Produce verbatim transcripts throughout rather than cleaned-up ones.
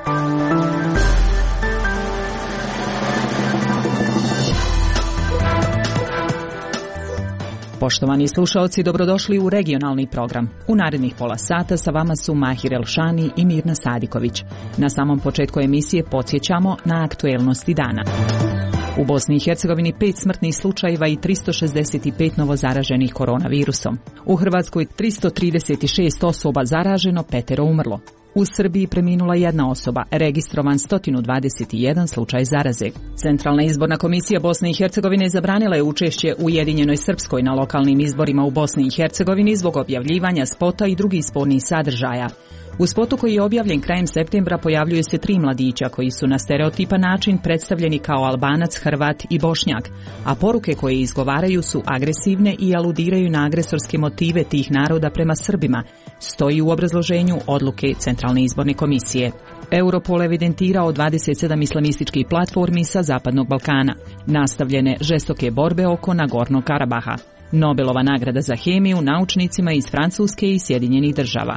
Poštovani slušaoci, dobrodošli u regionalni program. U narednih pola sata sa vama su Mahir Elšani i Mirna Sadiković. Na samom početku emisije podsjećamo na aktuelnosti dana. U Bosni i Hercegovini pet smrtnih slučajeva i tristo šezdeset pet novozaraženih koronavirusom. U Hrvatskoj tristo trideset šest osoba zaraženo, petero umrlo. U Srbiji preminula jedna osoba, registrovan sto dvadeset jedan slučaj zaraze. Centralna izborna komisija Bosne i Hercegovine zabranila je učešće Ujedinjenoj Srpskoj na lokalnim izborima u Bosni i Hercegovini zbog objavljivanja spota i drugih spornih sadržaja. U spotu koji je objavljen krajem septembra pojavljuju se tri mladića koji su na stereotipan način predstavljeni kao Albanac, Hrvat i Bošnjak, a poruke koje izgovaraju su agresivne i aludiraju na agresorske motive tih naroda prema Srbima, stoji u obrazloženju odluke Centralne izborne komisije. Europol evidentirao dvadeset sedam islamističkih platformi sa Zapadnog Balkana, nastavljene žestoke borbe oko Nagornog Karabaha. Nobelova nagrada za hemiju naučnicima iz Francuske i Sjedinjenih Država.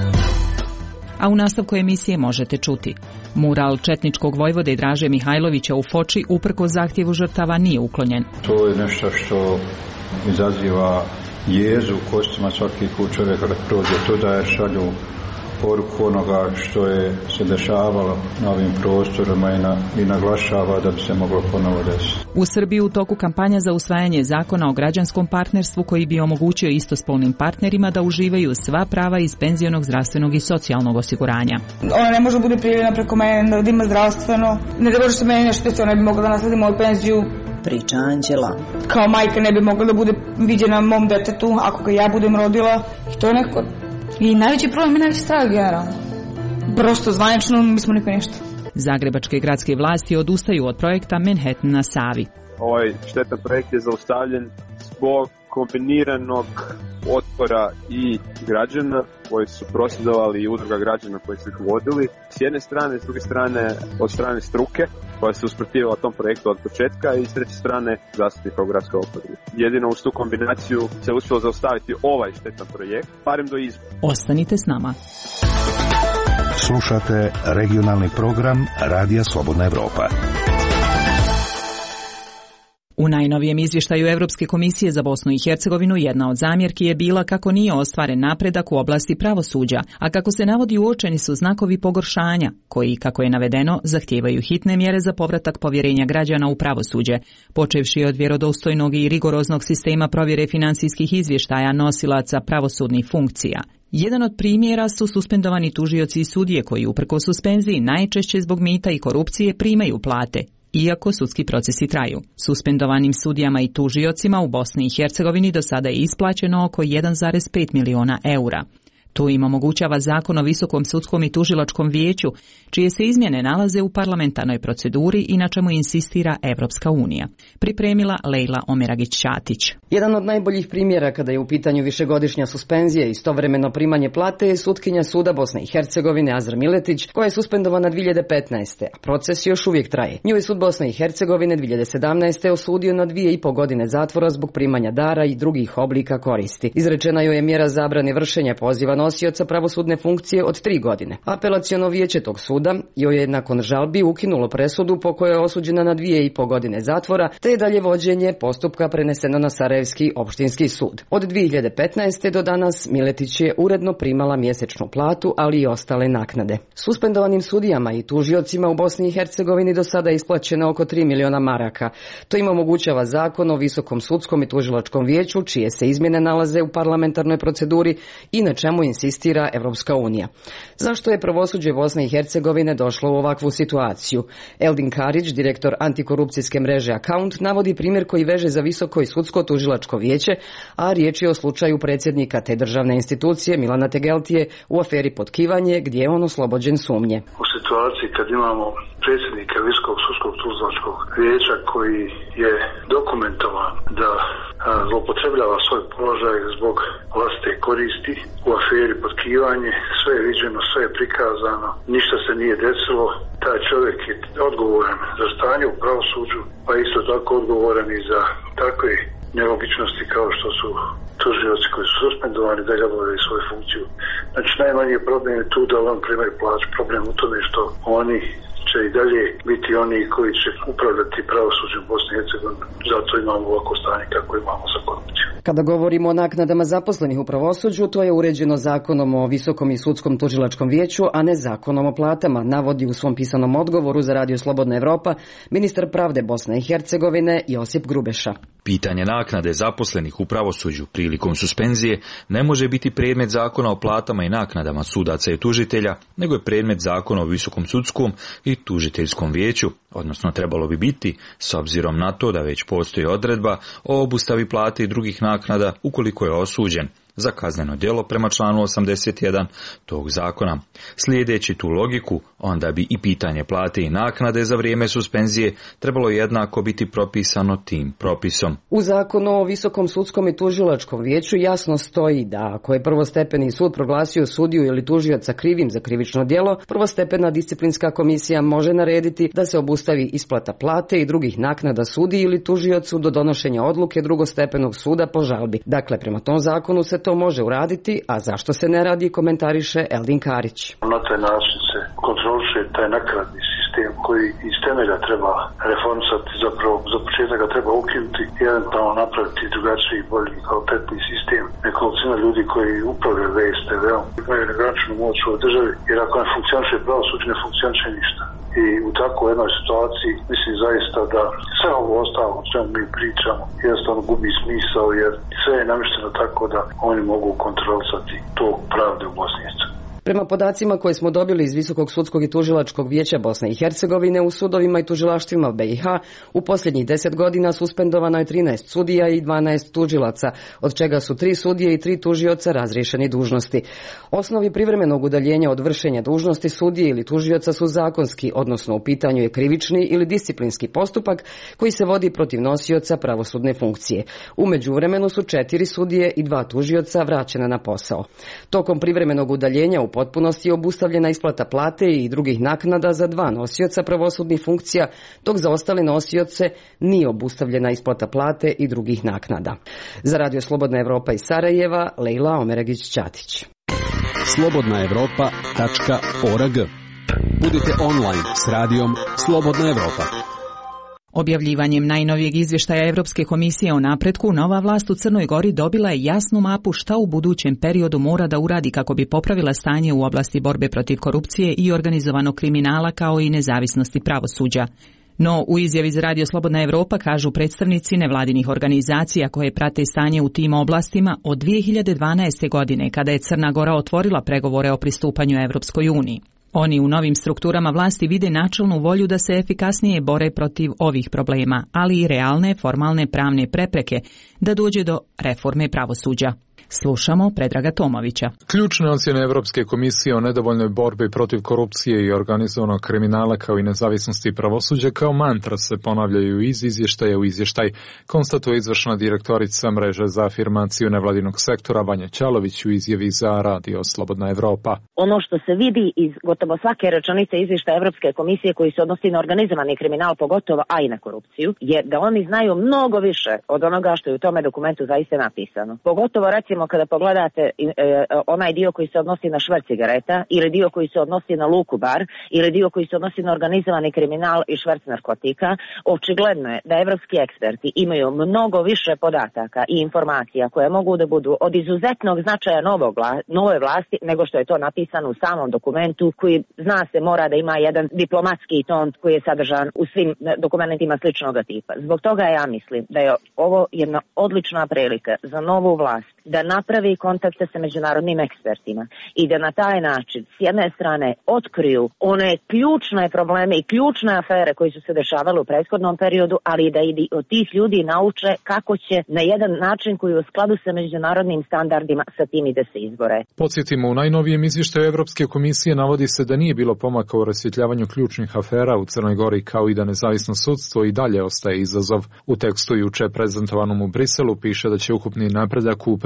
A u nastavku emisije možete čuti. Mural četničkog vojvode Draže Mihajlovića u Foči uprkos zahtjevu žrtava nije uklonjen. To je nešto što izaziva jezu u kostima svaki put čovjek kad prođe tuda, jer šalju poruku onoga što je se dešavalo na ovim prostorima i, na, i naglašava da bi se moglo ponovo desiti. U Srbiji u toku kampanja za usvajanje zakona o građanskom partnerstvu koji bi omogućio istospolnim partnerima da uživaju sva prava iz penzionog, zdravstvenog i socijalnog osiguranja. Ona ne može bude prijavljena preko mene da ima zdravstveno, ne da može se meni nešto što ne bi mogla da nasledim moju penziju. Priča Anđela. Kao majka ne bi mogla da bude viđena mom detetu ako ga ja budem rodila. I to je neko... I najveći problem je najveći strah generalno. Prosto zvanično mi smo niko ništa. Zagrebačke gradske vlasti odustaju od projekta Manhattan na Savi. Ovaj štetan projekt je zaustavljen zbog kombiniranog otpora i građana koji su prosvjedovali i udruga građana koji su ih vodili. S jedne strane, s druge strane od strane struke koja se usprotivila tom projektu od početka i s treće strane zastupnika u gradskoj oporbi. Jedino uz tu kombinaciju se uspjelo zaustaviti ovaj štetan projekt, barem do izbora. Ostanite s nama. Slušate regionalni program Radija Slobodna Evropa. U najnovijem izvještaju Europske komisije za Bosnu i Hercegovinu jedna od zamjerki je bila kako nije ostvaren napredak u oblasti pravosuđa, a kako se navodi uočeni su znakovi pogoršanja, koji, kako je navedeno, zahtijevaju hitne mjere za povratak povjerenja građana u pravosuđe, počevši od vjerodostojnog i rigoroznog sistema provjere financijskih izvještaja nosilaca pravosudnih funkcija. Jedan od primjera su suspendovani tužioci i sudije koji uprkos suspenziji najčešće zbog mita i korupcije primaju plate, iako sudski procesi traju. Suspendovanim sudijama i tužiocima u Bosni i Hercegovini do sada je isplaćeno oko jedan zarez pet miliona eura. To im omogućava Zakon o Visokom sudskom i tužilačkom vijeću, čije se izmjene nalaze u parlamentarnoj proceduri i na čemu insistira Evropska unija. Pripremila Lejla Omeragić-Ćatić. Jedan od najboljih primjera kada je u pitanju višegodišnja suspenzija i istovremeno primanje plate je sutkinja suda Bosne i Hercegovine Azra Miletić, koja je suspendovana dvije hiljade petnaeste. a proces još uvijek traje. Nju je sud Bosne i Hercegovine dvije hiljade sedamnaeste. osudio na dvije i po godine zatvora zbog primanja dara i drugih oblika koristi. Izrečena joj je mjera zabrane vršenja poziva nosioca pravosudne funkcije od tri godine. Apelaciono vijeće tog suda joj je nakon žalbi ukinulo presudu po kojoj je osuđena na dvije i po godine zatvora, te je dalje vođenje postupka preneseno na Sarajevski opštinski sud. Od dvije hiljade petnaeste. do danas Miletić je uredno primala mjesečnu platu, ali i ostale naknade. Suspendovanim sudijama i tužiocima u Bosni i Hercegovini do sada je isplaćeno oko tri miliona maraka. To im omogućava Zakon o Visokom sudskom i tužilačkom vijeću, čije se izmjene nalaze u parlamentarnoj proceduri i na čemu insistira Evropska unija. Zašto je pravosuđe Bosne i Hercegovine došlo u ovakvu situaciju? Eldin Karić, direktor antikorupcijske mreže Account, navodi primjer koji veže za Visoko i sudsko tužilačko vijeće, a riječ je o slučaju predsjednika te državne institucije Milana Tegeltije u aferi Potkivanje, gdje je on oslobođen sumnje. U situaciji kad imamo predsjednika Visokog sudskog tužilačkog vijeća koji je dokumentovan da zloupotrebljava svoj položaj zbog vlastite koristi u aferi Potkivanje, sve je viđeno, sve je prikazano, ništa se nije desilo, taj čovjek je odgovoran za stanje u pravosuđu, pa isto tako odgovoran i za takve nelogičnosti kao što su tužioci koji su suspendovani da ga obavljaju svoju funkciju. Znači najmanji problem je tu da on primaju plaću. Problem u tome što oni će i dalje biti oni koji će upravljati pravosuđem Bosne i Hercegovine. Zato imamo ovako stanje kako imamo sa korupcijom. Kada govorimo o naknadama zaposlenih u pravosuđu, to je uređeno Zakonom o Visokom i sudskom tužilačkom vijeću, a ne Zakonom o platama, navodi u svom pisanom odgovoru za Radio Slobodna Evropa ministar pravde Bosne i Hercegovine Josip Grubeša. Pitanje naknade zaposlenih u pravosuđu prilikom suspenzije ne može biti predmet Zakona o platama i naknadama sudaca i tužitelja, nego je predmet Zakona o Visokom sudskom i tužiteljskom vijeću, odnosno trebalo bi biti, s obzirom na to da već postoji odredba o obustavi plate i drugih naknada ukoliko je osuđen za kazneno djelo prema članu osamdeset jedan tog zakona. Slijedeći tu logiku, onda bi i pitanje plate i naknade za vrijeme suspenzije trebalo jednako biti propisano tim propisom. U Zakonu o Visokom sudskom i tužilačkom vijeću jasno stoji da ako je prvostepeni sud proglasio sudiju ili tužioca krivim za krivično djelo, prvostepena disciplinska komisija može narediti da se obustavi isplata plate i drugih naknada sudiji ili tužiocu do donošenja odluke drugostepenog suda po žalbi. Dakle, prema tom zakonu se to može uraditi, a zašto se ne radi, komentariše Eldin Karić. Na taj način se kontroliše taj nakaradni sistem koji iz temelja treba reformisati, zapravo za početak ga treba ukinuti i eventualno napraviti drugačiji, bolji, kvalitetni sistem. Nekolicina ljudi koji upravljaju V S T V-om imaju negraničnu moć u državi, jer ako ne funkcioniše pravosuđe, ne funkcioniše ništa. I u takvoj jednoj situaciji mislim zaista da sve ovo ostalo o čemu mi pričamo jednostavno gubi smisao, jer sve je namješteno tako da oni mogu kontrolisati tok pravde u Bosni i Hercegovini. Prema podacima koje smo dobili iz Visokog sudskog i tužilačkog vijeća Bosne i Hercegovine, u sudovima i tužilaštvima B i H u posljednjih deset godina suspendovano je trinaest sudija i dvanaest tužilaca, od čega su tri sudije i tri tužioca razriješeni dužnosti. Osnovi privremenog udaljenja od vršenja dužnosti sudije ili tužioca su zakonski, odnosno u pitanju je krivični ili disciplinski postupak koji se vodi protiv nosioca pravosudne funkcije. U međuvremenu su četiri sudije i dva tužioca vraćena na posao. Tokom privremenog udaljenja u potpunosti je obustavljena isplata plate i drugih naknada za dva nosioca pravosudnih funkcija, dok za ostale nosioce nije obustavljena isplata plate i drugih naknada. Za Radio Slobodna Evropa iz Sarajeva, Lejla Omeregić-Ćatić. slobodna evropa tačka org. Budite online s radijom Slobodna Evropa. Objavljivanjem najnovijeg izvještaja Europske komisije o napretku, nova vlast u Crnoj Gori dobila je jasnu mapu šta u budućem periodu mora da uradi kako bi popravila stanje u oblasti borbe protiv korupcije i organizovanog kriminala kao i nezavisnosti pravosuđa. No, u izjavi za Radio Slobodna Evropa kažu predstavnici nevladinih organizacija koje prate stanje u tim oblastima od dvije hiljade dvanaeste. godine kada je Crna Gora otvorila pregovore o pristupanju Evropskoj uniji. Oni u novim strukturama vlasti vide načelnu volju da se efikasnije bore protiv ovih problema, ali i realne, formalne pravne prepreke da dođe do reforme pravosuđa. Slušamo Predraga Tomovića. Ključne ocjene Europske komisije o nedovoljnoj borbi protiv korupcije i organizovanog kriminala kao i nezavisnosti pravosuđa kao mantra se ponavljaju iz izvještaja u izvještaj, konstatuje izvršna direktorica mreže za afirmaciju nevladinog sektora Vanja Ćalović u izjavi za Radio Slobodna Evropa. Ono što se vidi iz gotovo svake rečenice izvještaja Europske komisije koji se odnosi na organizovani kriminal pogotovo, a i na korupciju, je da oni znaju mnogo više od onoga što je u tome dokumentu zaista napisano. Pogotovo recimo kada pogledate e, onaj dio koji se odnosi na šverc cigareta ili dio koji se odnosi na luku bar ili dio koji se odnosi na organizovani kriminal i šverc narkotika, očigledno je da evropski eksperti imaju mnogo više podataka i informacija koje mogu da budu od izuzetnog značaja novog vla, nove vlasti nego što je to napisano u samom dokumentu koji zna se mora da ima jedan diplomatski ton koji je sadržan u svim dokumentima sličnog tipa. Zbog toga ja mislim da je ovo jedna odlična prilika za novu vlast da napravi kontakte sa međunarodnim ekspertima i da na taj način s jedne strane otkriju one ključne probleme i ključne afere koji su se dešavale u prethodnom periodu, ali da i od tih ljudi nauče kako će na jedan način koji je u skladu sa međunarodnim standardima sa tim i da se izbore. Podsjetimo, u najnovijem izvještaju Europske komisije navodi se da nije bilo pomaka u rasvjetljavanju ključnih afera u Crnoj Gori, kao i da nezavisno sudstvo i dalje ostaje izazov. U tekstu juče prezentovanom u Briselu piše da će ukupni napredak u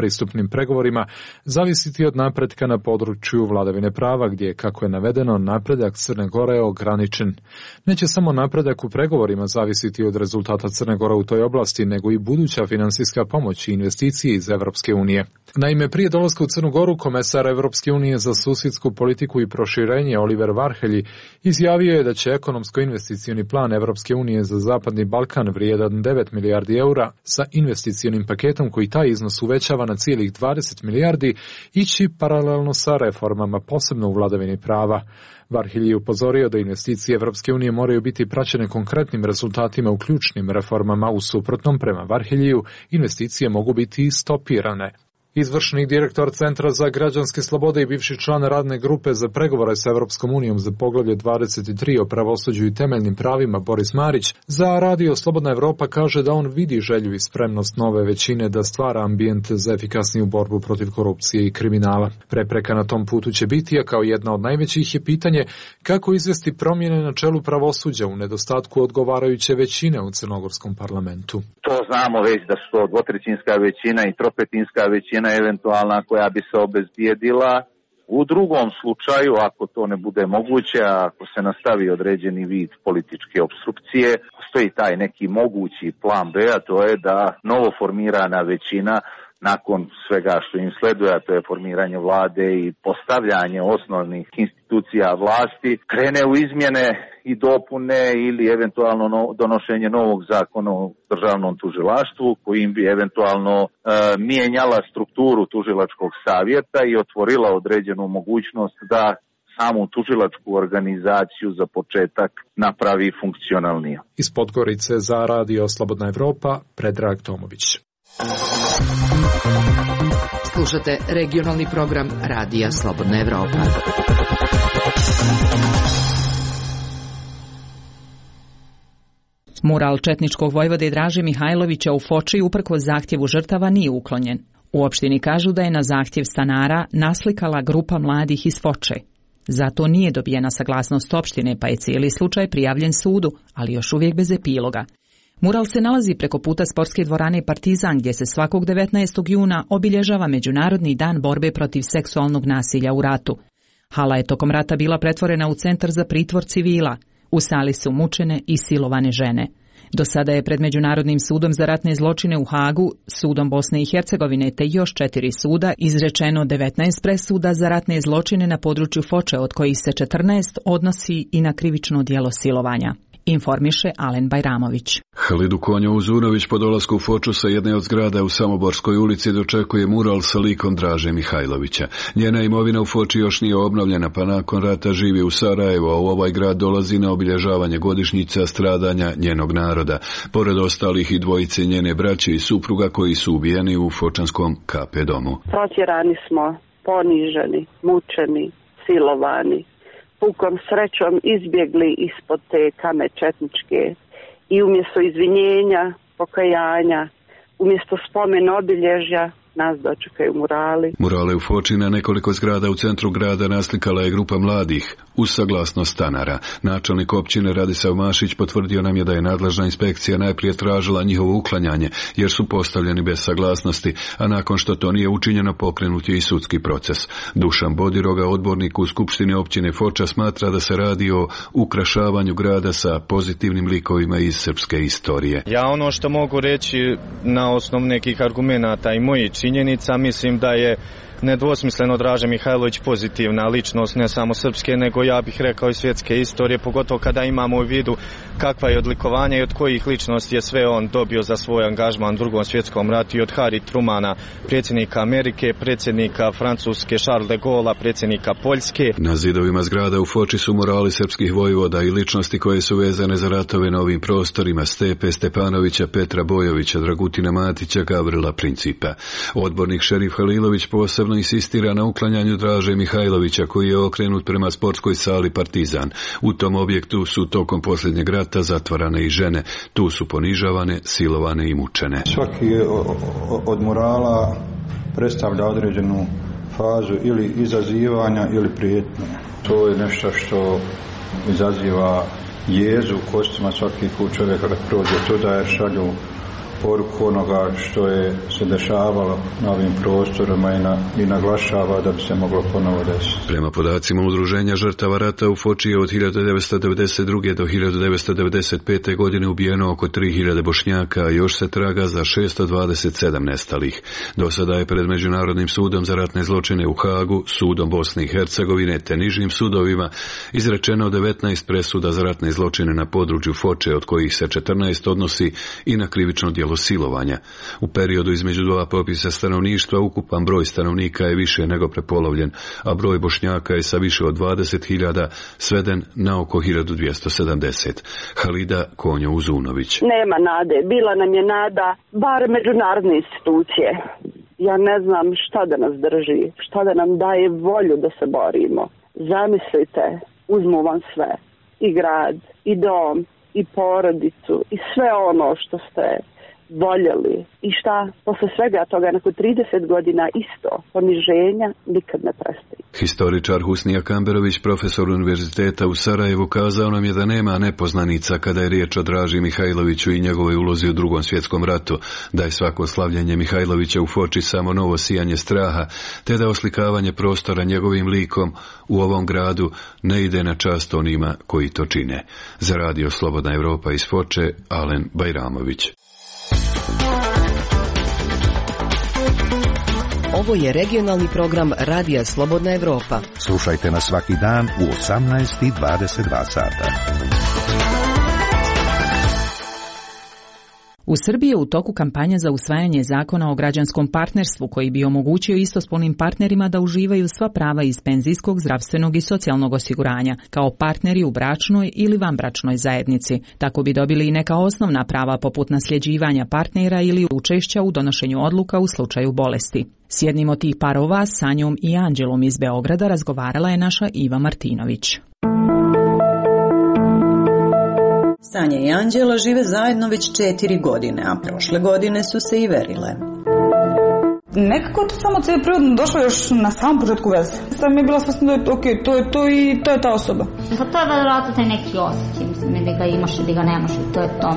pristupnim pregovorima zavisiti od napretka na području vladavine prava, gdje, kako je navedeno, napredak Crne Gore je ograničen. Neće samo napredak u pregovorima zavisiti od rezultata Crne Gore u toj oblasti, nego i buduća finansijska pomoć i investicije iz Evropske unije. Naime, prije dolaska u Crnu Goru, komesar Evropske unije za susjedsku politiku i proširenje Oliver Varhelyi izjavio je da će ekonomsko-investicioni plan Evropske unije za Zapadni Balkan vrijedan devet milijardi eura sa investicionim paketom koji taj iznos uvećava na cijelih dvadeset milijardi ići paralelno sa reformama, posebno u vladavini prava. Varhelyi je upozorio da investicije Evropske unije moraju biti praćene konkretnim rezultatima u ključnim reformama, u suprotnom, prema Varheliju, investicije mogu biti stopirane. Izvršni direktor Centra za građanske slobode i bivši član radne grupe za pregovore sa Evropskom unijom za poglavlje dvadeset tri o pravosuđu i temeljnim pravima Boris Marić za Radio Slobodna Evropa kaže da on vidi želju i spremnost nove većine da stvara ambijent za efikasniju borbu protiv korupcije i kriminala. Prepreka na tom putu će biti, a kao jedna od najvećih je pitanje kako izvesti promjene na čelu pravosuđa u nedostatku odgovarajuće većine u crnogorskom parlamentu. To znamo već da su to dvotrećinska većina i tropetinska većina eventualna koja bi se obezbijedila. U drugom slučaju, ako to ne bude moguće, ako se nastavi određeni vid političke opstrukcije, postoji taj neki mogući plan B, a to je da novoformirana većina nakon svega što im sleduje, a to je formiranje vlade i postavljanje osnovnih institucija vlasti, krene u izmjene i dopune ili eventualno no, donošenje novog zakona o državnom tužilaštvu kojim bi eventualno e, mijenjala strukturu tužilačkog savjeta i otvorila određenu mogućnost da samu tužilačku organizaciju za početak napravi funkcionalniju. Iz Podgorice za Radio Slobodna Evropa, Predrag Tomović. Slušate regionalni program Radija Slobodna Evropa. Mural četničkog vojvode Draže Mihajlovića u Foči uprkos zahtjevu žrtava nije uklonjen. U opštini kažu da je na zahtjev stanara naslikala grupa mladih iz Foče. Zato nije dobijena saglasnost opštine, pa je cijeli slučaj prijavljen sudu, ali još uvijek bez epiloga. Mural se nalazi preko puta sportske dvorane Partizan, gdje se svakog devetnaestog juna obilježava Međunarodni dan borbe protiv seksualnog nasilja u ratu. Hala je tokom rata bila pretvorena u centar za pritvor civila. U sali su mučene i silovane žene. Do sada je pred Međunarodnim sudom za ratne zločine u Hagu, sudom Bosne i Hercegovine te još četiri suda izrečeno devetnaest presuda za ratne zločine na području Foče, od kojih se četrnaest odnosi i na krivično djelo silovanja. Informiše Alen Bajramović. Halidu Konjo-Uzunović po dolasku u Foču sa jedne od zgrada u Samoborskoj ulici dočekuje mural sa likom Draže Mihajlovića. Njena imovina u Foči još nije obnovljena, pa nakon rata živi u Sarajevu, a u ovaj grad dolazi na obilježavanje godišnjica stradanja njenog naroda. Pored ostalih i dvojice njene braće i supruga koji su ubijeni u fočanskom K P domu. Protjerani smo, poniženi, mučeni, silovani. Pukom srećom izbjegli ispod te kame četničke i umjesto izvinjenja, pokajanja, umjesto spomen obilježja, nas dočekaju murali. Murale u Foči na nekoliko zgrada u centru grada naslikala je grupa mladih uz saglasnost stanara. Načelnik općine Radisav Mašić potvrdio nam je da je nadležna inspekcija najprije tražila njihovo uklanjanje jer su postavljeni bez saglasnosti, a nakon što to nije učinjeno pokrenut je i sudski proces. Dušan Bodiroga, odbornik u Skupštini općine Foča, smatra da se radi o ukrašavanju grada sa pozitivnim likovima iz srpske istorije. Ja ono što mogu reći na osnovu nekih argumenata i mojih činjenica, mislim da je nedvosmisleno Draže Mihajlović pozitivna ličnost, ne samo srpske, nego ja bih rekao i svjetske istorije, pogotovo kada imamo u vidu kakva je odlikovanja i od kojih ličnosti je sve on dobio za svoj angažman u drugom svjetskom ratu, i od Harry Trumana, predsjednika Amerike, predsjednika Francuske Charles de Gaulle, predsjednika Poljske. Na zidovima zgrada u Foči su murali srpskih vojvoda i ličnosti koje su vezane za ratove na ovim prostorima: Stepe Stepanovića, Petra Bojovića, Dragutina Matića, Gavrila Principa. Odbornik Šerif Halilović posebno insistira na uklanjanju Draže Mihajlovića, koji je okrenut prema sportskoj sali Partizan. U tom objektu su tokom posljednjeg rata zatvarane i žene. Tu su ponižavane, silovane i mučene. Svaki od murala predstavlja određenu fazu ili izazivanja ili prijetnje. To je nešto što izaziva jezu u kostima svaki put čovjeka kad prođe tuda, jer šalju poruku onoga što je se dešavalo na ovim prostorima i, na, i naglašava da bi se moglo ponovo desiti. Prema podacima Udruženja žrtava rata u Foči je od hiljadu devetsto devedeset druge. do hiljadu devetsto devedeset pete. godine ubijeno oko tri hiljade Bošnjaka, a još se traga za šesto dvadeset sedam nestalih. Do sada je pred Međunarodnim sudom za ratne zločine u Hagu, sudom Bosne i Hercegovine te nižim sudovima izrečeno devetnaest presuda za ratne zločine na području Foče, od kojih se četrnaest odnosi i na krivično djelo silovanja. U periodu između dva popisa stanovništva ukupan broj stanovnika je više nego prepolovljen, a broj Bošnjaka je sa više od dvadeset hiljada sveden na oko hiljadu dvjesto sedamdeset. Halida Konjo-Uzunović. Nema nade. Bila nam je nada, bar međunarodne institucije. Ja ne znam šta da nas drži, šta da nam daje volju da se borimo. Zamislite, uzmu vam sve. I grad, i dom, i porodicu, i sve ono što ste voljeli. I šta, posle svega toga, nakon trideset godina isto, poniženja nikad ne prestaje. Historičar Husnija Kamberović, profesor univerziteta u Sarajevu, kazao nam je da nema nepoznanica kada je riječ o Draži Mihajloviću i njegovoj ulozi u Drugom svjetskom ratu, da je svako slavljenje Mihajlovića u Foči samo novo sijanje straha, te da oslikavanje prostora njegovim likom u ovom gradu ne ide na čast onima koji to čine. Za radio Slobodna Evropa iz Foče, Alen Bajramović. Ovo je regionalni program Radija Slobodna Evropa. Slušajte nas svaki dan u osamnaest i dvadeset dva sata. U Srbiji je u toku kampanja za usvajanje zakona o građanskom partnerstvu koji bi omogućio istospolnim partnerima da uživaju sva prava iz penzijskog, zdravstvenog i socijalnog osiguranja kao partneri u bračnoj ili vanbračnoj zajednici. Tako bi dobili i neka osnovna prava poput nasljeđivanja partnera ili učešća u donošenju odluka u slučaju bolesti. S jednim od tih parova, Sanjom i Anđelom iz Beograda, razgovarala je naša Iva Martinović. Sanja i Anđela žive zajedno već četiri godine, a prošle godine su se i verile. Nekako to samo cijeli prirodno došlo još na samom početku veze. Sam je bila svesna da je to ok, to je to i to je ta osoba. Pa to je vjerojatno taj neki osjećaj, mislim, da ga imaš ili ga nemaš i to je to.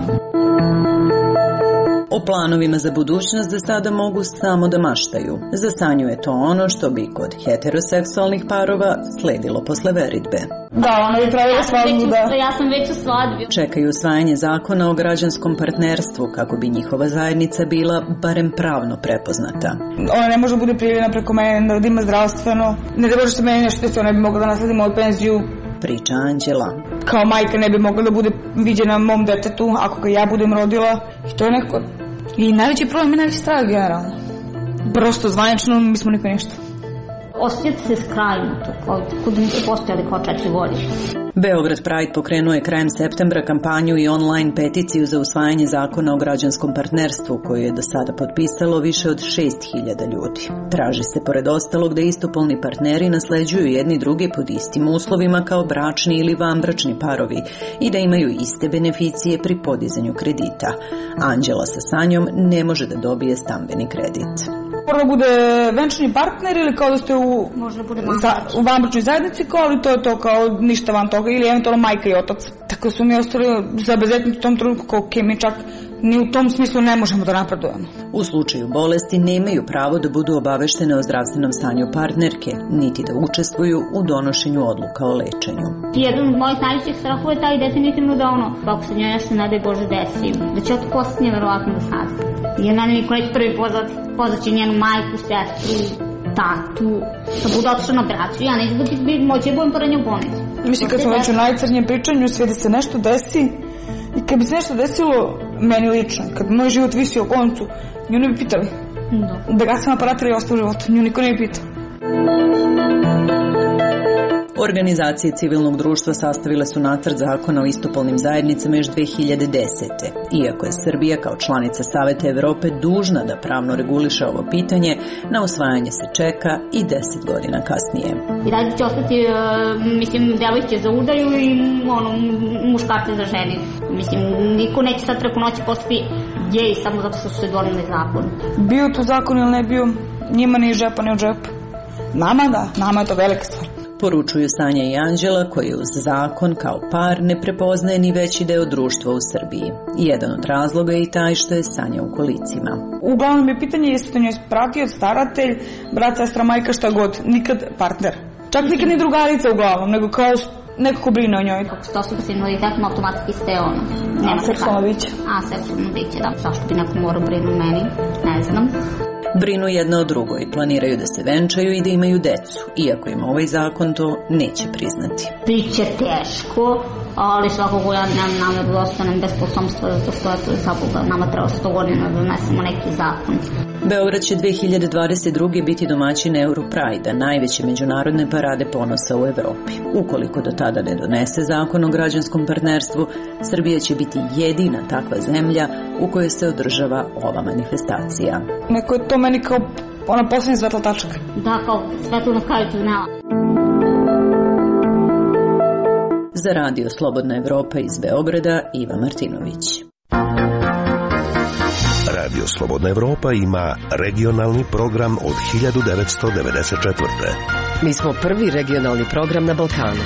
O planovima za budućnost za sada mogu samo da maštaju. Za Sanju je to ono što bi kod heteroseksualnih parova sledilo posle veritbe. Da, ona je pravila svadbu, da. Ja sam već u svadbi. Čekaju usvajanje zakona o građanskom partnerstvu kako bi njihova zajednica bila barem pravno prepoznata. Ona ne može bude prijavljena preko mene, da ima zdravstveno. Ne da može se meni nešto desiti, ona ne bi mogla da nasledimo od penziju. Priča Anđela. Kao majka ne bi mogla da bude viđena mom detetu ako ga ja budem rodila. I to je neko... I najveći problem je najveći strah generalno. Prosto zvanično mi smo niko ništa. Osjećate se skrajnuto, kod da niste postojali kao četiri godine. Beograd Pride pokrenuo je krajem septembra kampanju i online peticiju za usvajanje zakona o građanskom partnerstvu koju je do sada potpisalo više od šest hiljada ljudi. Traži se pored ostalog da istopolni partneri nasleđuju jedni druge pod istim uslovima kao bračni ili vanbračni parovi i da imaju iste beneficije pri podizanju kredita. Anđela sa Sanjom ne može da dobije stambeni kredit. Mora da bude venčani partner ili kao da ste u, za, u vanbračnoj zajednici, kao ali to je to kao ništa van toga ili eventualno majka i otac. Tako su mi ostali zabezetni u tom trenutku kao ok, mi čak ni u tom smislu ne možemo da napredujemo. U slučaju bolesti nemaju pravo da budu obaveštene o zdravstvenom stanju partnerke, niti da učestvuju u donošenju odluka o lečenju. Jedan od mojih najvećih strahova je taj definitivno da ono, kako se njoj nešto ne daj Bože desi, da će od posljednje verovatno da sazna. Jer na niko neće prvi pozvati, pozvaće njenu majku, sestru, tatu, da bude otišla na operaciju, ja neću biti moći da budem pored nje u bolnici. Mislim, kad smo već u najcrnjem pričanju, sve da se nešto desi, i kad bi se nešto desilo meni lično, kad moj život visi o koncu, nju ne bi pitali. Da, da gasim aparat ili ostao u životu, nju niko ne bi pitao. Organizacije civilnog društva sastavile su nacrt zakona o istopolnim zajednicama još dve hiljade desete. Iako je Srbija kao članica Saveta Evrope dužna da pravno reguliše ovo pitanje, na usvajanje se čeka i deset godina kasnije. I dalje će ostati, mislim, devojke za udaju i ono, muškarce za ženi. Mislim, niko neće sad preko noći postati gej samo zato što su se doneli zakon. Bio to zakon ili ne bio, njima ni iz džepa ni od džepa. Nama da, nama je to velika stvar. Poručuju Sanja i Anđela koji uz zakon kao par ne prepoznaje ni veći deo društva u Srbiji. Jedan od razloga je i taj što je Sanja u kolicima. Uglavnom je pitanje jeste to njoj pratio, staratelj, brat, sestra, majka, šta god, nikad partner. Čak nikad ni drugarica uglavnom, nego kao nekako brine o njoj. Kako ste osoba s invaliditetom, automatski ste ono. A seksualno biće. A seksualno biće, da. Zašto bi neko morao brinu meni, ne znam. Brinu jedna o drugoj, planiraju da se venčaju i da imaju decu, iako im ovaj zakon to neće priznati. Biće teško, ali svakako ja nemam nameru da ostanem bez potomstva, zato što je to za Boga. Nama treba sto godina da donesemo neki zakon. Beograd će dve hiljade dvadeset druge. biti domaćin Europride, najveće međunarodne parade ponosa u Evropi. Ukoliko do tada ne donese zakon o građanskom partnerstvu, Srbija će biti jedina takva zemlja u kojoj se održava ova manifestacija. Neko je to meni kao ona posljednja svetla tačka. Da, kao svetlo na kraju tunela. Za Radio Slobodna Evropa iz Beograda, Iva Martinović. Radio Slobodna Evropa ima regionalni program od hiljadu devetsto devedeset četvrte. Mi smo prvi regionalni program na Balkanu.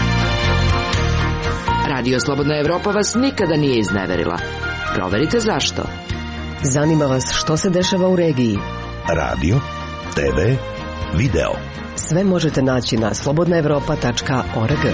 Radio Slobodna Evropa vas nikada nije izneverila. Proverite zašto. Zanima vas što se dešava u regiji. Radio, te ve, video. Sve možete naći na slobodna evropa tačka org.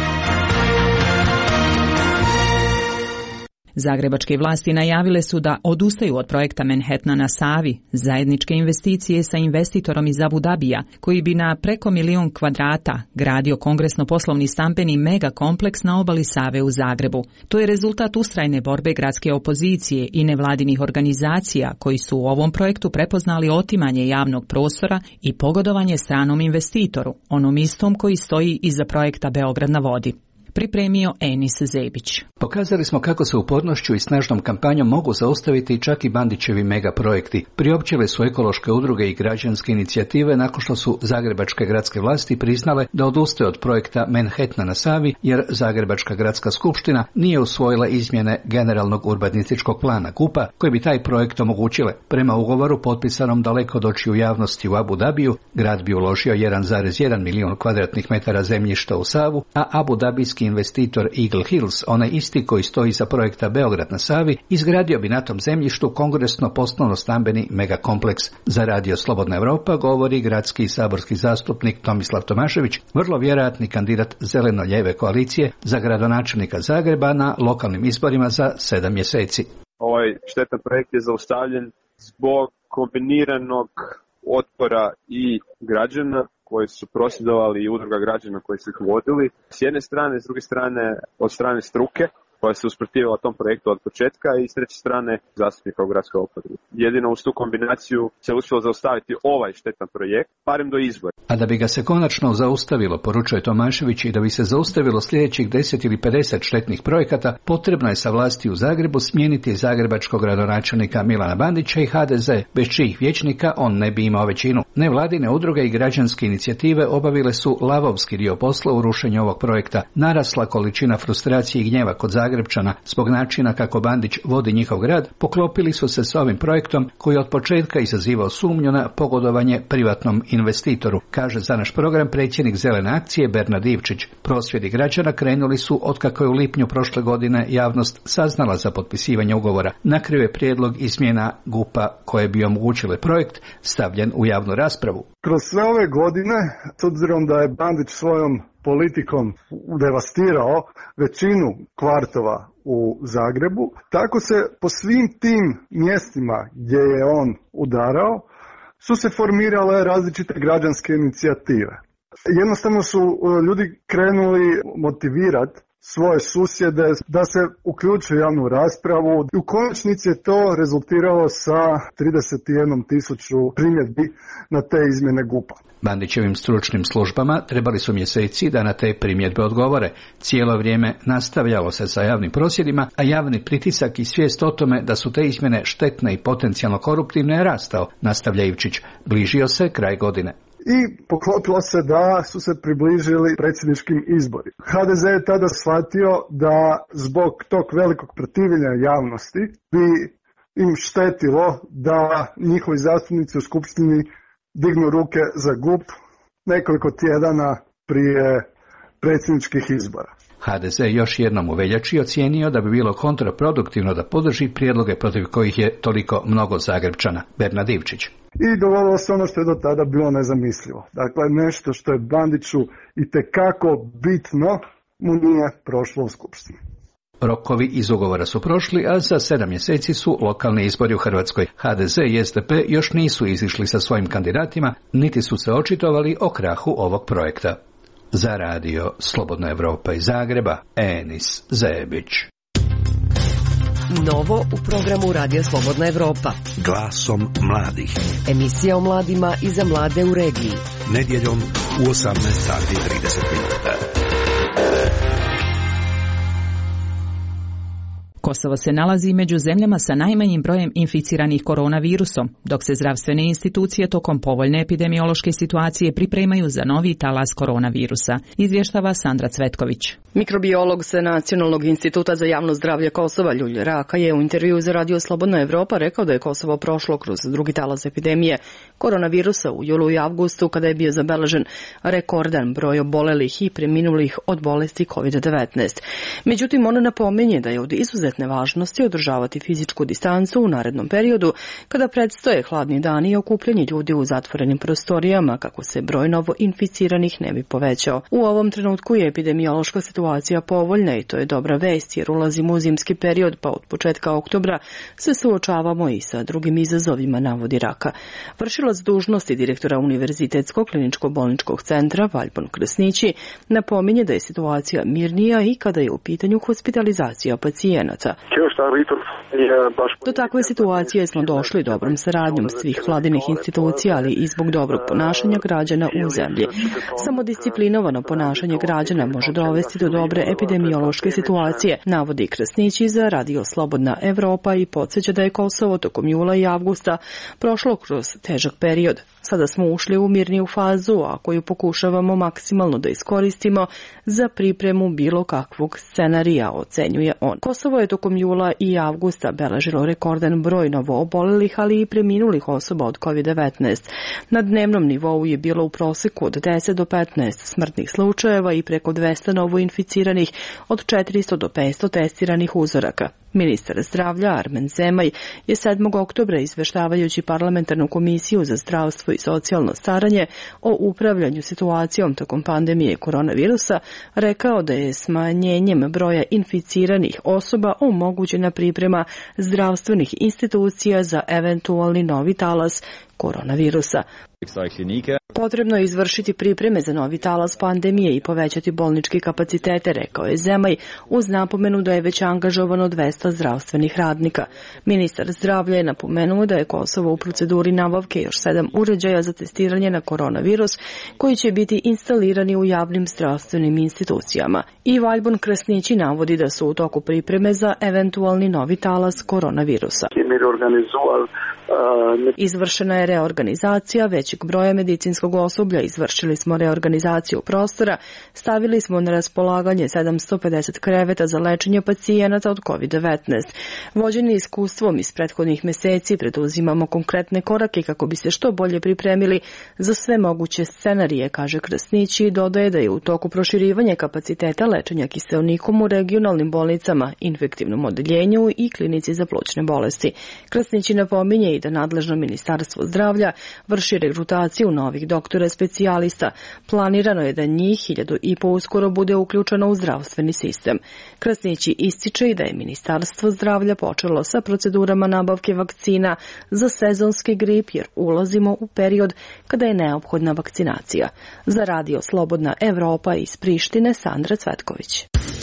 Zagrebačke vlasti najavile su da odustaju od projekta Manhattana na Savi, zajedničke investicije sa investitorom iz Abu Dabija, koji bi na preko milion kvadrata gradio kongresno-poslovni stambeni megakompleks na obali Save u Zagrebu. To je rezultat ustrajne borbe gradske opozicije i nevladinih organizacija koji su u ovom projektu prepoznali otimanje javnog prostora i pogodovanje stranom investitoru, onom istom koji stoji iza projekta Beograd na vodi. Pripremio Enis Zebić. Pokazali smo kako se upornošću i snažnom kampanjom mogu zaustaviti čak i Bandićevi megaprojekti. Priopćile su ekološke udruge i građanske inicijative nakon što su zagrebačke gradske vlasti priznale da odustaju od projekta Manhattana na Savi, jer Zagrebačka gradska skupština nije usvojila izmjene generalnog urbanističkog plana G U P-a koji bi taj projekt omogućile. Prema ugovoru potpisanom daleko od očiju javnosti u Abu Dabiju, grad bi uložio jedan zarez jedan milion kvadratnih metara zemljišta u Savu, a Abu Dabijski investitor Eagle Hills, onaj isti koji stoji za projekta Beograd na Savi, izgradio bi na tom zemljištu kongresno-poslovno-stambeni megakompleks. Za Radio Slobodna Evropa govori gradski i saborski zastupnik Tomislav Tomašević, vrlo vjerojatni kandidat zeleno-lijeve koalicije za gradonačelnika Zagreba na lokalnim izborima za sedam mjeseci. Ovaj štetan projekt je zaustavljen zbog kombiniranog otpora i građana koji su prosvjedovali i udruga građana koji su ih vodili. S jedne strane, s druge strane od strane struke koja se usprotivila tom projektu od početka i s treće strane zastupnika u gradskoj oporbi. Jedino uz tu kombinaciju se uspjelo zaustaviti ovaj štetan projekt, barem do izbora. A da bi ga se konačno zaustavilo, poručuje Tomašević, i da bi se zaustavilo sljedećih deset ili pedeset štetnih projekata, potrebno je sa vlasti u Zagrebu smijeniti zagrebačkog gradonačelnika Milana Bandića i ha de ze, bez čijih vijećnika on ne bi imao većinu. Nevladine udruge i građanske inicijative obavile su lavovski dio posla u rušenju ovog projekta. Narasla količina frustracije i gnjeva kod Zagrebčana zbog načina kako Bandić vodi njihov grad, poklopili su se s ovim projektom koji je od početka izazivao sumnju na pogodovanje privatnom investitoru, kaže za naš program predsjednik Zelene akcije Bernard Ivčić. Prosvjedi građana krenuli su otkako je u lipnju prošle godine javnost saznala za potpisivanje ugovora. Na kraju je prijedlog izmjena G U P-a koje bi omogućile projekt stavljen u javnu raspravu. Kroz sve ove godine, s obzirom da je Bandić svojom politikom devastirao većinu kvartova u Zagrebu, tako se po svim tim mjestima gdje je on udarao su se formirale različite građanske inicijative. Jednostavno su ljudi krenuli motivirati svoje susjede da se uključe u javnu raspravu. U konačnici je to rezultiralo sa trideset jedan tisuću primjedbi na te izmjene G U P-a. Bandićevim stručnim službama trebali su mjeseci da na te primjedbe odgovore. Cijelo vrijeme nastavljalo se sa javnim prosvjedima, a javni pritisak i svijest o tome da su te izmjene štetne i potencijalno koruptivne je rastao, nastavlja Ivčić. Bližio se kraj godine. I poklopilo se da su se približili predsjedničkim izbori. ha de ze je tada shvatio da zbog tog velikog protivljenja javnosti bi im štetilo da njihovi zastupnici u skupštini dignu ruke za G U P nekoliko tjedana prije predsjedničkih izbora. ha de ze još jednom u veljači ocijenio da bi bilo kontraproduktivno da podrži prijedloge protiv kojih je toliko mnogo Zagrepčana. Bernard Ivčić. I dogodilo se ono što je do tada bilo nezamislivo. Dakle, nešto što je Bandiću itekako bitno mu nije prošlo u Skupštini. Rokovi iz ugovora su prošli, a za sedam mjeseci su lokalni izbori u Hrvatskoj. ha de ze i es de pe još nisu izišli sa svojim kandidatima, niti su se očitovali o krahu ovog projekta. Za radio Slobodna Evropa iz Zagreba, Enis Zebić. Novo u programu Radija Slobodna Evropa. Glasom mladih. Emisija o mladima i za mlade u regiji. Nedjeljom u osamnaest sati i trideset minuta. Kosovo se nalazi među zemljama sa najmanjim brojem inficiranih koronavirusom, dok se zdravstvene institucije tokom povoljne epidemiološke situacije pripremaju za novi talas koronavirusa, izvještava Sandra Cvetković. Mikrobiolog sa Nacionalnog instituta za javno zdravlje Kosova Ljulj Raka je u intervju za Radio Slobodna Evropa rekao da je Kosovo prošlo kroz drugi talas epidemije koronavirusa u julu i avgustu, kada je bio zabeležen rekordan broj obolelih i preminulih od bolesti kovid devetnaest. Međutim, ono napominje da je od izuzetne važnosti održavati fizičku distancu u narednom periodu, kada predstoje hladni dani i okupljanje ljudi u zatvorenim prostorijama, kako se broj novo inficiranih ne bi povećao. U ovom trenutku je epidemiološka situacija povoljna i to je dobra vest, jer ulazimo u zimski period, pa od početka oktobra se suočavamo i sa drugim izazovima, navodi Raka. Vršilac dužnosti direktora Univerzitetskog kliničko-bolničkog centra Valjbon Krsnići napominje da je situacija mirnija i kada je u pitanju hospitalizacija pacijenata. Do takve situacije smo došli dobrom saradnjom svih vladinih institucija, ali i zbog dobrog ponašanja građana u zemlji. Samodisciplinovano ponašanje građana može dovesti do dobre epidemiološke situacije, navodi Krsnići za Radio Slobodna Evropa i podsjeća da je Kosovo tokom jula i avgusta prošlo kroz težak period. Sada smo ušli u mirniju fazu, a koju pokušavamo maksimalno da iskoristimo za pripremu bilo kakvog scenarija, ocenjuje on. Kosovo je tokom jula i avgusta beležilo rekordan broj novoobolelih, ali i preminulih osoba od kovid devetnaest. Na dnevnom nivou je bilo u proseku od deset do petnaest smrtnih slučajeva i preko dvesta novoinficiranih od četiristo do petsto testiranih uzoraka. Ministar zdravlja Armen Zemaj je sedmog oktobra, izveštavajući parlamentarnu komisiju za zdravstvo i socijalno staranje o upravljanju situacijom tokom pandemije koronavirusa, rekao da je smanjenjem broja inficiranih osoba omogućena priprema zdravstvenih institucija za eventualni novi talas koronavirusa. Potrebno je izvršiti pripreme za novi talas pandemije i povećati bolničke kapacitete, rekao je Zemaj, uz napomenu da je već angažovano dvesta zdravstvenih radnika. Ministar zdravlja je napomenuo da je Kosovo u proceduri nabavke još sedam uređaja za testiranje na koronavirus, koji će biti instalirani u javnim zdravstvenim institucijama. I Valjbon Krsnići navodi da su u toku pripreme za eventualni novi talas koronavirusa. Izvršena je reorganizacija većeg broja medicinskog osoblja, izvršili smo reorganizaciju prostora, stavili smo na raspolaganje sedamsto pedeset kreveta za lečenje pacijenata od kovid devetnaest. Vođeni iskustvom iz prethodnih meseci, preduzimamo konkretne korake kako bi se što bolje pripremili za sve moguće scenarije, kaže Krsnići, i dodaje da je u toku proširivanja kapaciteta lečenja kiseonikom u regionalnim bolnicama, infektivnom odeljenju i klinici za plućne bolesti. Krsnići napominje i da nadležno Ministarstvo zdravlja vrši regrutaciju novih doktora specijalista. Planirano je da njih hiljadu i po uskoro bude uključeno u zdravstveni sistem. Krsnići ističe i da je Ministarstvo zdravlja počelo sa procedurama nabavke vakcina za sezonski grip, jer ulazimo u period kada je neophodna vakcinacija. Za Radio Slobodna Evropa iz Prištine, Sandra Cvetković.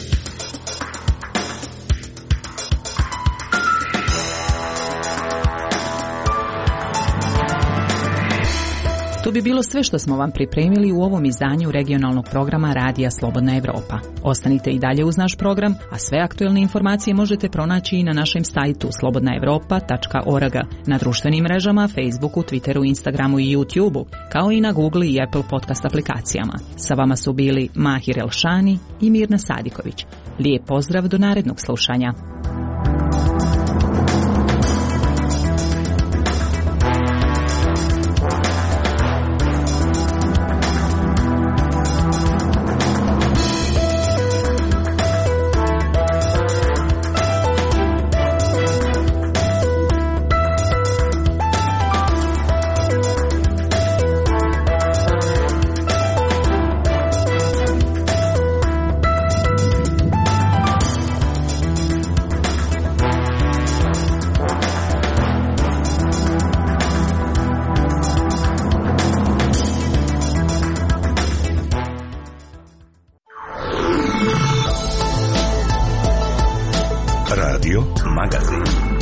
To bi bilo sve što smo vam pripremili u ovom izdanju regionalnog programa Radija Slobodna Evropa. Ostanite i dalje uz naš program, a sve aktuelne informacije možete pronaći i na našem sajtu slobodna evropa tačka org, na društvenim mrežama, Facebooku, Twitteru, Instagramu i YouTubeu, kao i na Google i Apple podcast aplikacijama. Sa vama su bili Mahir Elšani i Mirna Sadiković. Lijep pozdrav do narednog slušanja. Radio Magazin.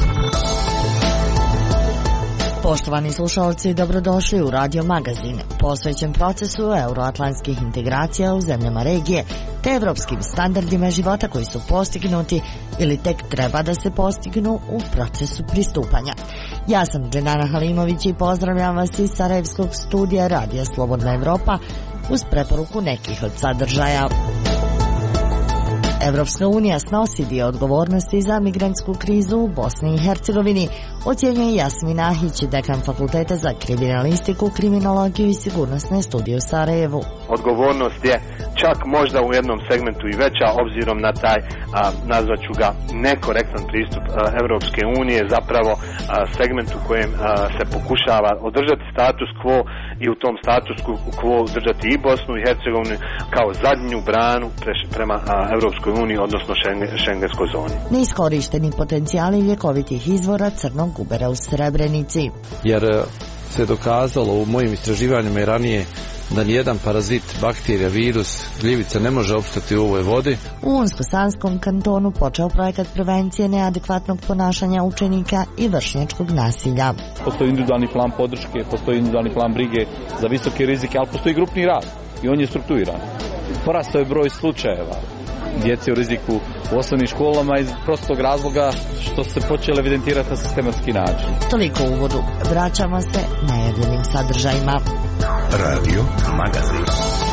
Poštovani slušalci, dobrodošli u Radio Magazin, posvećen procesu euroatlantskih integracija u zemljama regije te evropskim standardima života koji su postignuti ili tek treba da se postignu u procesu pristupanja. Ja sam Dženana Halimović i pozdravljam vas iz Sarajevskog studija Radija Slobodna Evropa uz preporuku nekih od sadržaja. Evropska unija snosi dio odgovornosti za migrantsku krizu u Bosni i Hercegovini, ocjenjuje Jasmin Ahić, dekan Fakulteta za kriminalistiku, kriminologiju i sigurnosne studije u Sarajevu. Odgovornost je čak možda u jednom segmentu i veća, obzirom na taj, a, nazvaću ga, nekorektan pristup a, Evropske unije, zapravo a, segment u kojem a, se pokušava održati status quo i u tom status quo držati i Bosnu i Hercegovinu kao zadnju branu prema a, Evropskoj uniji, odnosno šengenskoj zoni. Neiskorišteni potencijali ljekovitih izvora crnog gubera u Srebrenici. Jer se dokazalo u mojim istraživanjima i ranije da nijedan parazit, bakterija, virus, gljivica ne može opstati u ovoj vodi. U Unsko-Sanskom kantonu počeo projekat prevencije neadekvatnog ponašanja učenika i vršnjačkog nasilja. Postoji individualni plan podrške, postoji individualni plan brige za visoke rizike, ali postoji grupni rad i on je strukturiran. Porastao je broj slučajeva djece u riziku u osnovnim školama iz prostog razloga što se počele evidentirati na sistematski način. Toliko u uvodu. Vraćamo se najavljenim sadržajima. Radio Magazin.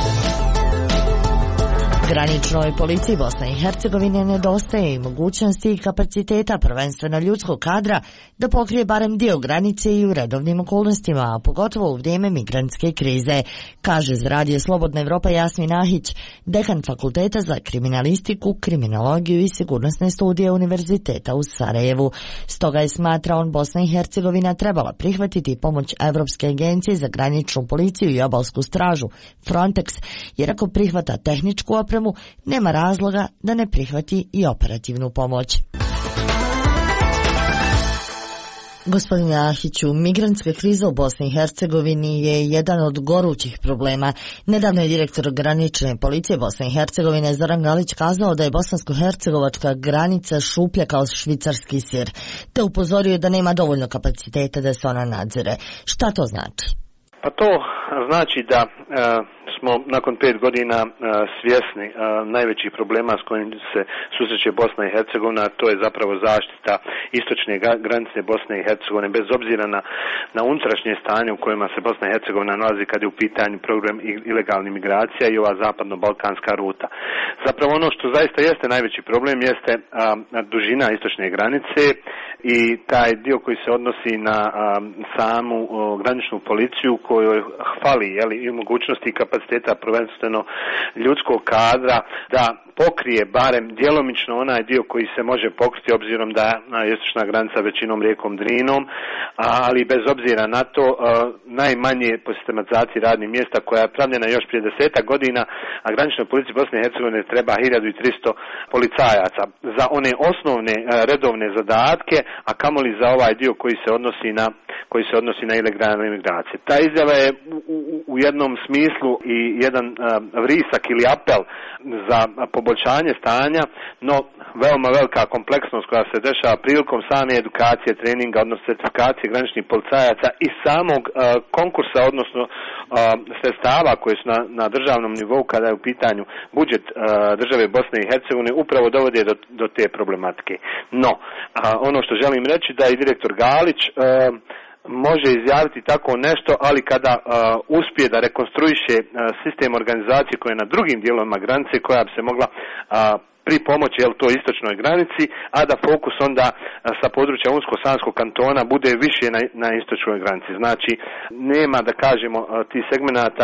Graničnoj policiji Bosne i Hercegovine nedostaje i mogućnosti i kapaciteta, prvenstveno ljudskog kadra, da pokrije barem dio granice i u redovnim okolnostima, a pogotovo u vrijeme migrantske krize, kaže za Radio Slobodna Evropa Jasmin Ahić, dekan Fakulteta za kriminalistiku, kriminologiju i sigurnosne studije Univerziteta u Sarajevu. Stoga je smatrao on Bosna i Hercegovina trebala prihvatiti pomoć Evropske agencije za graničnu policiju i obalsku stražu, Frontex, jer ako prihvata tehničku opremu, nema razloga da ne prihvati i operativnu pomoć. Gospodine Ahiću, migrantska kriza u Bosni i Hercegovini je jedan od gorućih problema. Nedavno je direktor granične policije Bosne i Hercegovine Zoran Galić kazao da je bosansko-hercegovačka granica šuplja kao švicarski sir, te upozorio da nema dovoljno kapaciteta da se ona nadzire. Šta to znači? Pa to znači da e, smo nakon pet godina e, svjesni e, najvećih problema s kojim se susreće Bosna i Hercegovina, to je zapravo zaštita istočne granice Bosne i Hercegovine, bez obzira na, na unutrašnje stanje u kojima se Bosna i Hercegovina nalazi kad je u pitanju program ilegalnih migracija i ova zapadno-balkanska ruta. Zapravo ono što zaista jeste najveći problem jeste a, dužina istočne granice i taj dio koji se odnosi na a, samu a, graničnu policiju kojoj hvali jeli, i mogućnosti i kapaciteta prvenstveno ljudskog kadra da pokrije barem djelomično onaj dio koji se može pokriti obzirom da je istočna granica većinom rijekom Drinom, ali bez obzira na to najmanje po sistematizaciji radnih mjesta koja je pravljena još prije desetak godina, a graničnoj policiji Bosne i Hercegovine treba hiljadu tristo policajaca za one osnovne redovne zadatke, a kamoli za ovaj dio koji se odnosi na koji se odnosi na ilegalne migracije. Ta izjava je u, u, u jednom smislu i jedan uh, vrisak ili apel za poboljšanje stanja, no veoma velika kompleksnost koja se dešava prilikom same edukacije, treninga, odnosno certifikacije graničnih policajaca i samog uh, konkursa, odnosno uh, sredstava koje su na, na državnom nivou kada je u pitanju budžet uh, države Bosne i Hercegovine upravo dovode do, do te problematike. No, uh, ono što želim reći da i direktor Galić uh, može izjaviti tako nešto, ali kada uh, uspije da rekonstruiše uh, sistem organizacije koja je na drugim dijelovima granice, koja bi se mogla uh, pri pomoći jel, toj istočnoj granici, a da fokus onda uh, sa područja Unsko-Sanskog kantona bude više na, na istočnoj granici. Znači, nema da kažemo uh, tih segmenata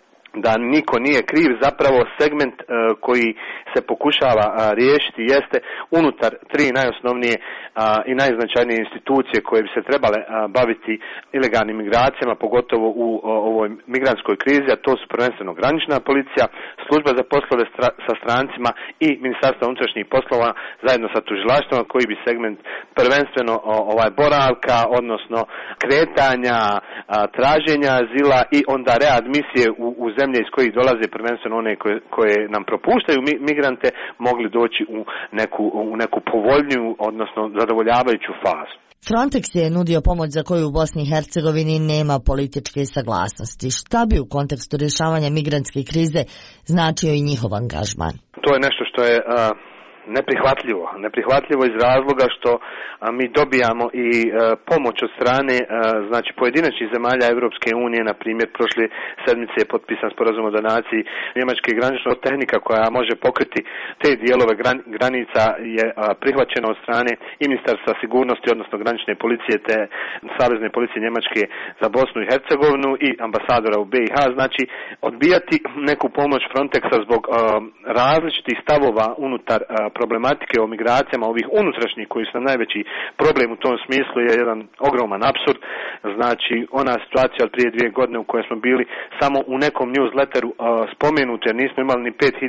da niko nije kriv, zapravo segment uh, koji se pokušava uh, riješiti jeste unutar tri najosnovnije uh, i najznačajnije institucije koje bi se trebale uh, baviti ilegalnim migracijama, pogotovo u uh, ovoj migrantskoj krizi, a to su prvenstveno granična policija, služba za poslove stra- sa strancima i Ministarstvo unutrašnjih poslova zajedno sa tužilaštvom koji bi segment prvenstveno uh, ovaj boravka, odnosno kretanja, uh, traženja azila i onda readmisije u, u zemlji zemlje iz kojih dolaze, prvenstveno one koje, koje nam propuštaju migrante, mogli doći u neku, u neku povoljniju, odnosno zadovoljavajuću fazu. Frontex je nudio pomoć za koju u Bosni i Hercegovini nema političke saglasnosti. Šta bi u kontekstu rješavanja migrantske krize značio i njihov angažman? To je nešto što je a, neprihvatljivo. Neprihvatljivo iz razloga što a, mi dobijamo i a, pomoć od strane a, znači pojedinačnih zemalja Europske unije. Na primjer, prošle sedmice je potpisan sporazum o donaciji njemačke granične tehnika koja može pokriti te dijelove gran, granica je a, prihvaćena od strane i Ministarstva sigurnosti, odnosno granične policije te Savezne policije Njemačke za Bosnu i Hercegovinu i ambasadora u B i H. Znači, odbijati neku pomoć Frontexa zbog a, različitih stavova unutar a, problematike o migracijama, ovih unutrašnjih koji su nam najveći problem u tom smislu je jedan ogroman apsurd. Znači, ona situacija od prije dvije godine u kojoj smo bili samo u nekom newsletteru uh, spomenuti, jer nismo imali ni pet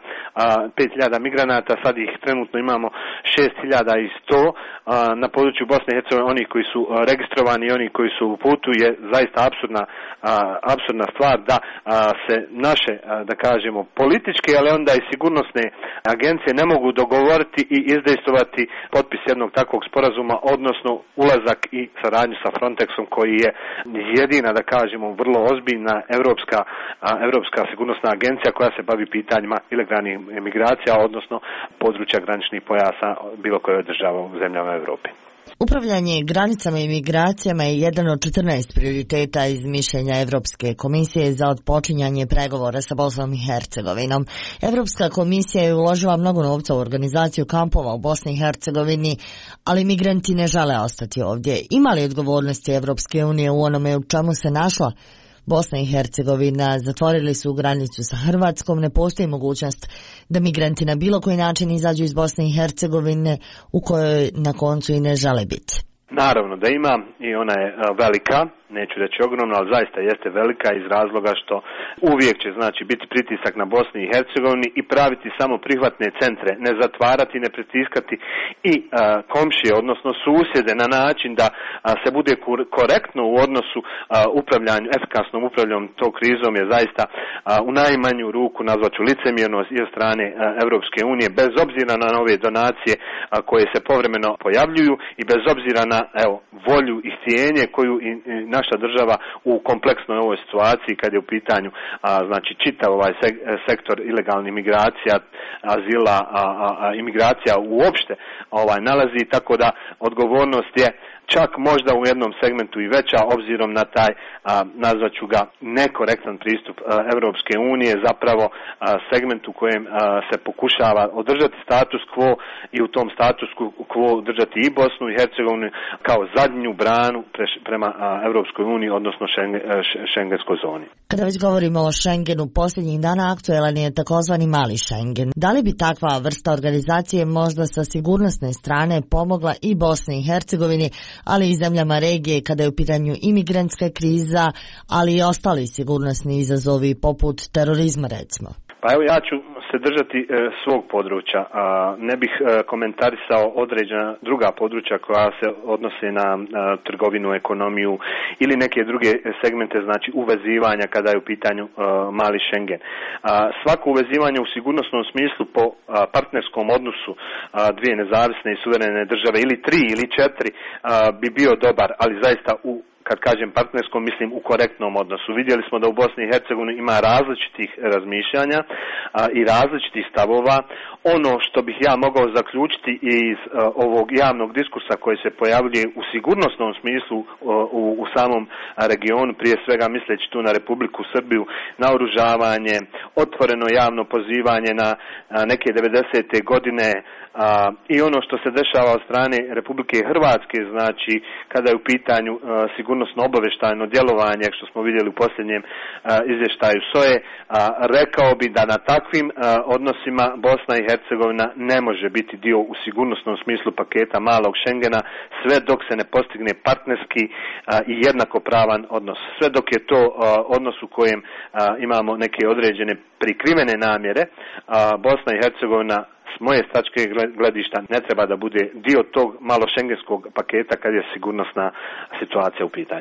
hiljada migranata, sad ih trenutno imamo šest hiljada sto uh, na području Bosne i Hercegovine, oni koji su uh, registrovani i oni koji su u putu, je zaista apsurdna, uh, apsurdna stvar da uh, se naše, uh, da kažemo, političke, ali onda i sigurnosne agencije ne mogu dogovoriti i izdejstvovati potpis jednog takvog sporazuma, odnosno ulazak i saradnju sa Frontexom koji je jedina, da kažemo, vrlo ozbiljna evropska, evropska sigurnosna agencija koja se bavi pitanjima ilegalnih migracija, odnosno područja graničnih pojasa bilo koje država u zemljama Europe. Upravljanje granicama i migracijama je jedan od četrnaest prioriteta iz mišljenja Evropske komisije za otpočinjanje pregovora sa Bosnom i Hercegovinom. Evropska komisija je uložila mnogo novca u organizaciju kampova u Bosni i Hercegovini, ali migranti ne žele ostati ovdje. Ima li odgovornosti Evropske unije u onome u čemu se našla Bosna i Hercegovina? Zatvorili su granicu sa Hrvatskom, ne postoji mogućnost da migranti na bilo koji način izađu iz Bosne i Hercegovine u kojoj na koncu i ne žele biti. Naravno da ima i ona je velika, neću reći ogromna, ali zaista jeste velika iz razloga što uvijek će znači biti pritisak na Bosni i Hercegovini i praviti samo prihvatne centre, ne zatvarati, ne pritiskati i a, komšije, odnosno susjede na način da a, se bude korektno u odnosu a, upravljanju, efikasnom upravljanju tog krizom je zaista a, u najmanju ruku nazvaću licemjernost i od strane a, Evropske unije, bez obzira na nove donacije a, koje se povremeno pojavljuju i bez obzira na evo, volju i htjenje koju i, i naša država u kompleksnoj ovoj situaciji kad je u pitanju a, znači čitav ovaj sek, sektor ilegalnih migracija, azila, a, a, a imigracija uopšte ovaj nalazi, tako da odgovornost je čak možda u jednom segmentu i veća obzirom na taj, a, nazvaću ga, nekorektan pristup a, Evropske unije, zapravo a, segment u kojem a, se pokušava održati status quo i u tom status quo držati i Bosnu i Hercegovinu kao zadnju branu preš, prema a, Evropskoj uniji, odnosno šenge, šengenskoj zoni. Kada već govorimo o Schengenu, posljednjih dana aktuelan je takozvani mali Schengen. Da li bi takva vrsta organizacije možda sa sigurnosne strane pomogla i Bosni i Hercegovini, ali i zemljama regije kada je u pitanju imigrantska kriza, ali i ostali sigurnosni izazovi poput terorizma, recimo? Pa evo, ja ću se držati e, svog područja. A, ne bih e, komentarisao određena druga područja koja se odnose na a, trgovinu, ekonomiju ili neke druge segmente, znači uvezivanja kada je u pitanju a, mali Schengen. A, svako uvezivanje u sigurnosnom smislu po a, partnerskom odnosu a, dvije nezavisne i suverene države ili tri ili četiri a, bi bio dobar, ali zaista u kad kažem partnerskom, mislim u korektnom odnosu. Vidjeli smo da u Bosni i Hercegovini ima različitih razmišljanja a, i različitih stavova. Ono što bih ja mogao zaključiti iz a, ovog javnog diskursa koji se pojavljuje u sigurnosnom smislu a, u, u samom regionu, prije svega misleći tu na Republiku Srbiju, na oružavanje, otvoreno javno pozivanje na a, neke devedesete godine, a, i ono što se dešava od strane Republike Hrvatske, znači kada je u pitanju a, sigurnosno obavještajno djelovanje, što smo vidjeli u posljednjem a, izvještaju S O E, a, rekao bi da na takvim a, odnosima Bosna i Hercegovina ne može biti dio u sigurnosnom smislu paketa malog Schengena, sve dok se ne postigne partnerski a, i jednakopravan odnos. Sve dok je to a, odnos u kojem a, imamo neke određene prikrivene namjere, a, Bosna i Hercegovina s moje tačke gledišta ne treba da bude dio tog malo šengenskog paketa kad je sigurnosna situacija u pitanju.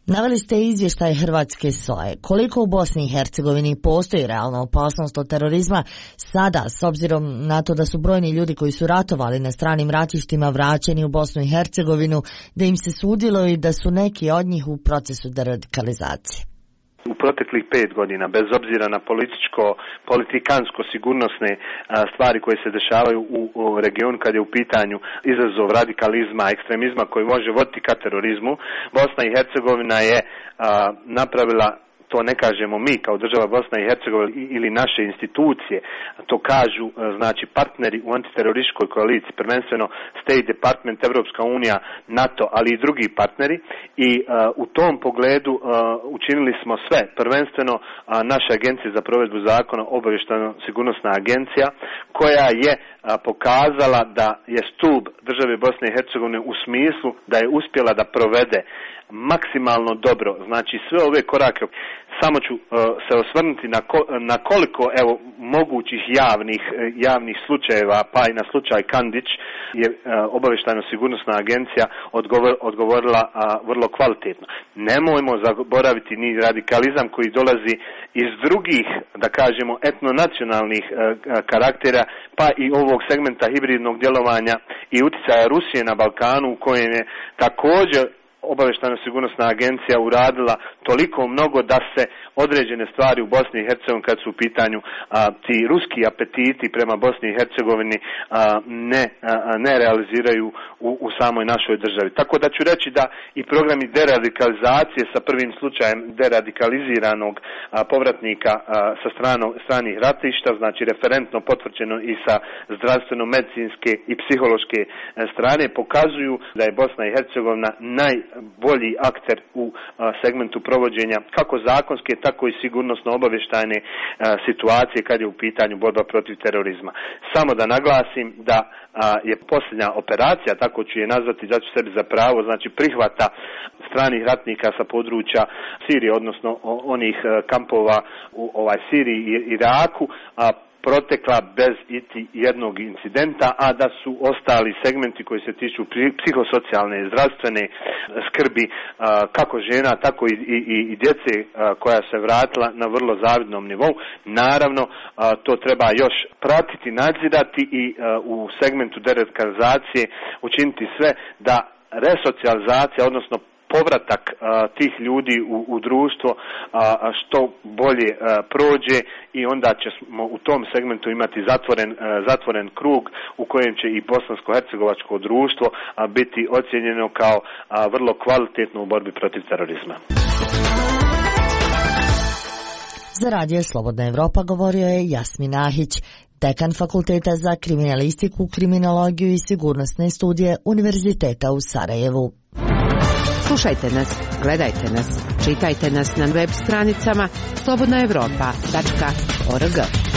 Naveli ste izvještaj Hrvatske S O A E. Koliko u Bosni i Hercegovini postoji realna opasnost od terorizma sada, s obzirom na to da su brojni ljudi koji su ratovali na stranim ratištima vraćeni u Bosnu i Hercegovinu, da im se sudilo i da su neki od njih u procesu deradikalizacije? U proteklih pet godina, bez obzira na političko, politikansko, sigurnosne stvari koje se dešavaju u, u regionu kad je u pitanju izazov radikalizma, ekstremizma koji može voditi ka terorizmu, Bosna i Hercegovina je a, napravila, to ne kažemo mi kao država Bosna i Hercegovina ili naše institucije, to kažu znači partneri u antiterorističkoj koaliciji, prvenstveno State Department, Evropska unija, NATO, ali i drugi partneri i uh, u tom pogledu uh, učinili smo sve, prvenstveno uh, naša agencija za provedbu zakona, obavještajno-sigurnosna agencija, koja je uh, pokazala da je stup države Bosne i Hercegovine u smislu da je uspjela da provede maksimalno dobro, znači sve ove korake. Samo ću uh, se osvrnuti na, ko, na koliko evo mogućih javnih javnih slučajeva, pa i na slučaj Kandić je uh, obavještajno-sigurnosna agencija odgovor, odgovorila uh, vrlo kvalitetno. Nemojmo zaboraviti ni radikalizam koji dolazi iz drugih, da kažemo, etnonacionalnih uh, karaktera, pa i ovog segmenta hibridnog djelovanja i utjecaja Rusije na Balkanu, u kojem je također obavještajno-sigurnosna agencija uradila toliko mnogo da se određene stvari u Bosni i Hercegovini, kad su u pitanju a, ti ruski apetiti prema Bosni i Hercegovini, a, ne, a, ne realiziraju u, u samoj našoj državi. Tako da ću reći da i programi deradikalizacije sa prvim slučajem deradikaliziranog a, povratnika a, sa strano, stranih ratišta, znači referentno potvrđeno i sa zdravstveno-medicinske i psihološke a, strane, pokazuju da je Bosna i Hercegovina naj bolji akter u a, segmentu provođenja kako zakonske, tako i sigurnosno obavještajne a, situacije kad je u pitanju borba protiv terorizma. Samo da naglasim da a, je posljednja operacija, tako ću je nazvati, da ću sebi za pravo, znači prihvata stranih ratnika sa područja Sirije, odnosno o, onih a, kampova u ovaj Siriji i Iraku, a protekla bez iti jednog incidenta, a da su ostali segmenti koji se tiču psihosocijalne i zdravstvene skrbi kako žena, tako i, i, i djece koja se vratila na vrlo zavidnom nivou. Naravno, to treba još pratiti, nadzirati i u segmentu deradikalizacije učiniti sve da resocijalizacija, odnosno povratak a, tih ljudi u, u društvo a, a što bolje a, prođe i onda ćemo u tom segmentu imati zatvoren, a, zatvoren krug u kojem će i bosansko-hercegovačko društvo a, biti ocijenjeno kao a, vrlo kvalitetno u borbi protiv terorizma. Za Radio Slobodna Evropa govorio je Jasmin Ahić, dekan Fakulteta za kriminalistiku, kriminologiju i sigurnosne studije Univerziteta u Sarajevu. Slušajte nas, gledajte nas, čitajte nas na web stranicama slobodna evropa tačka org.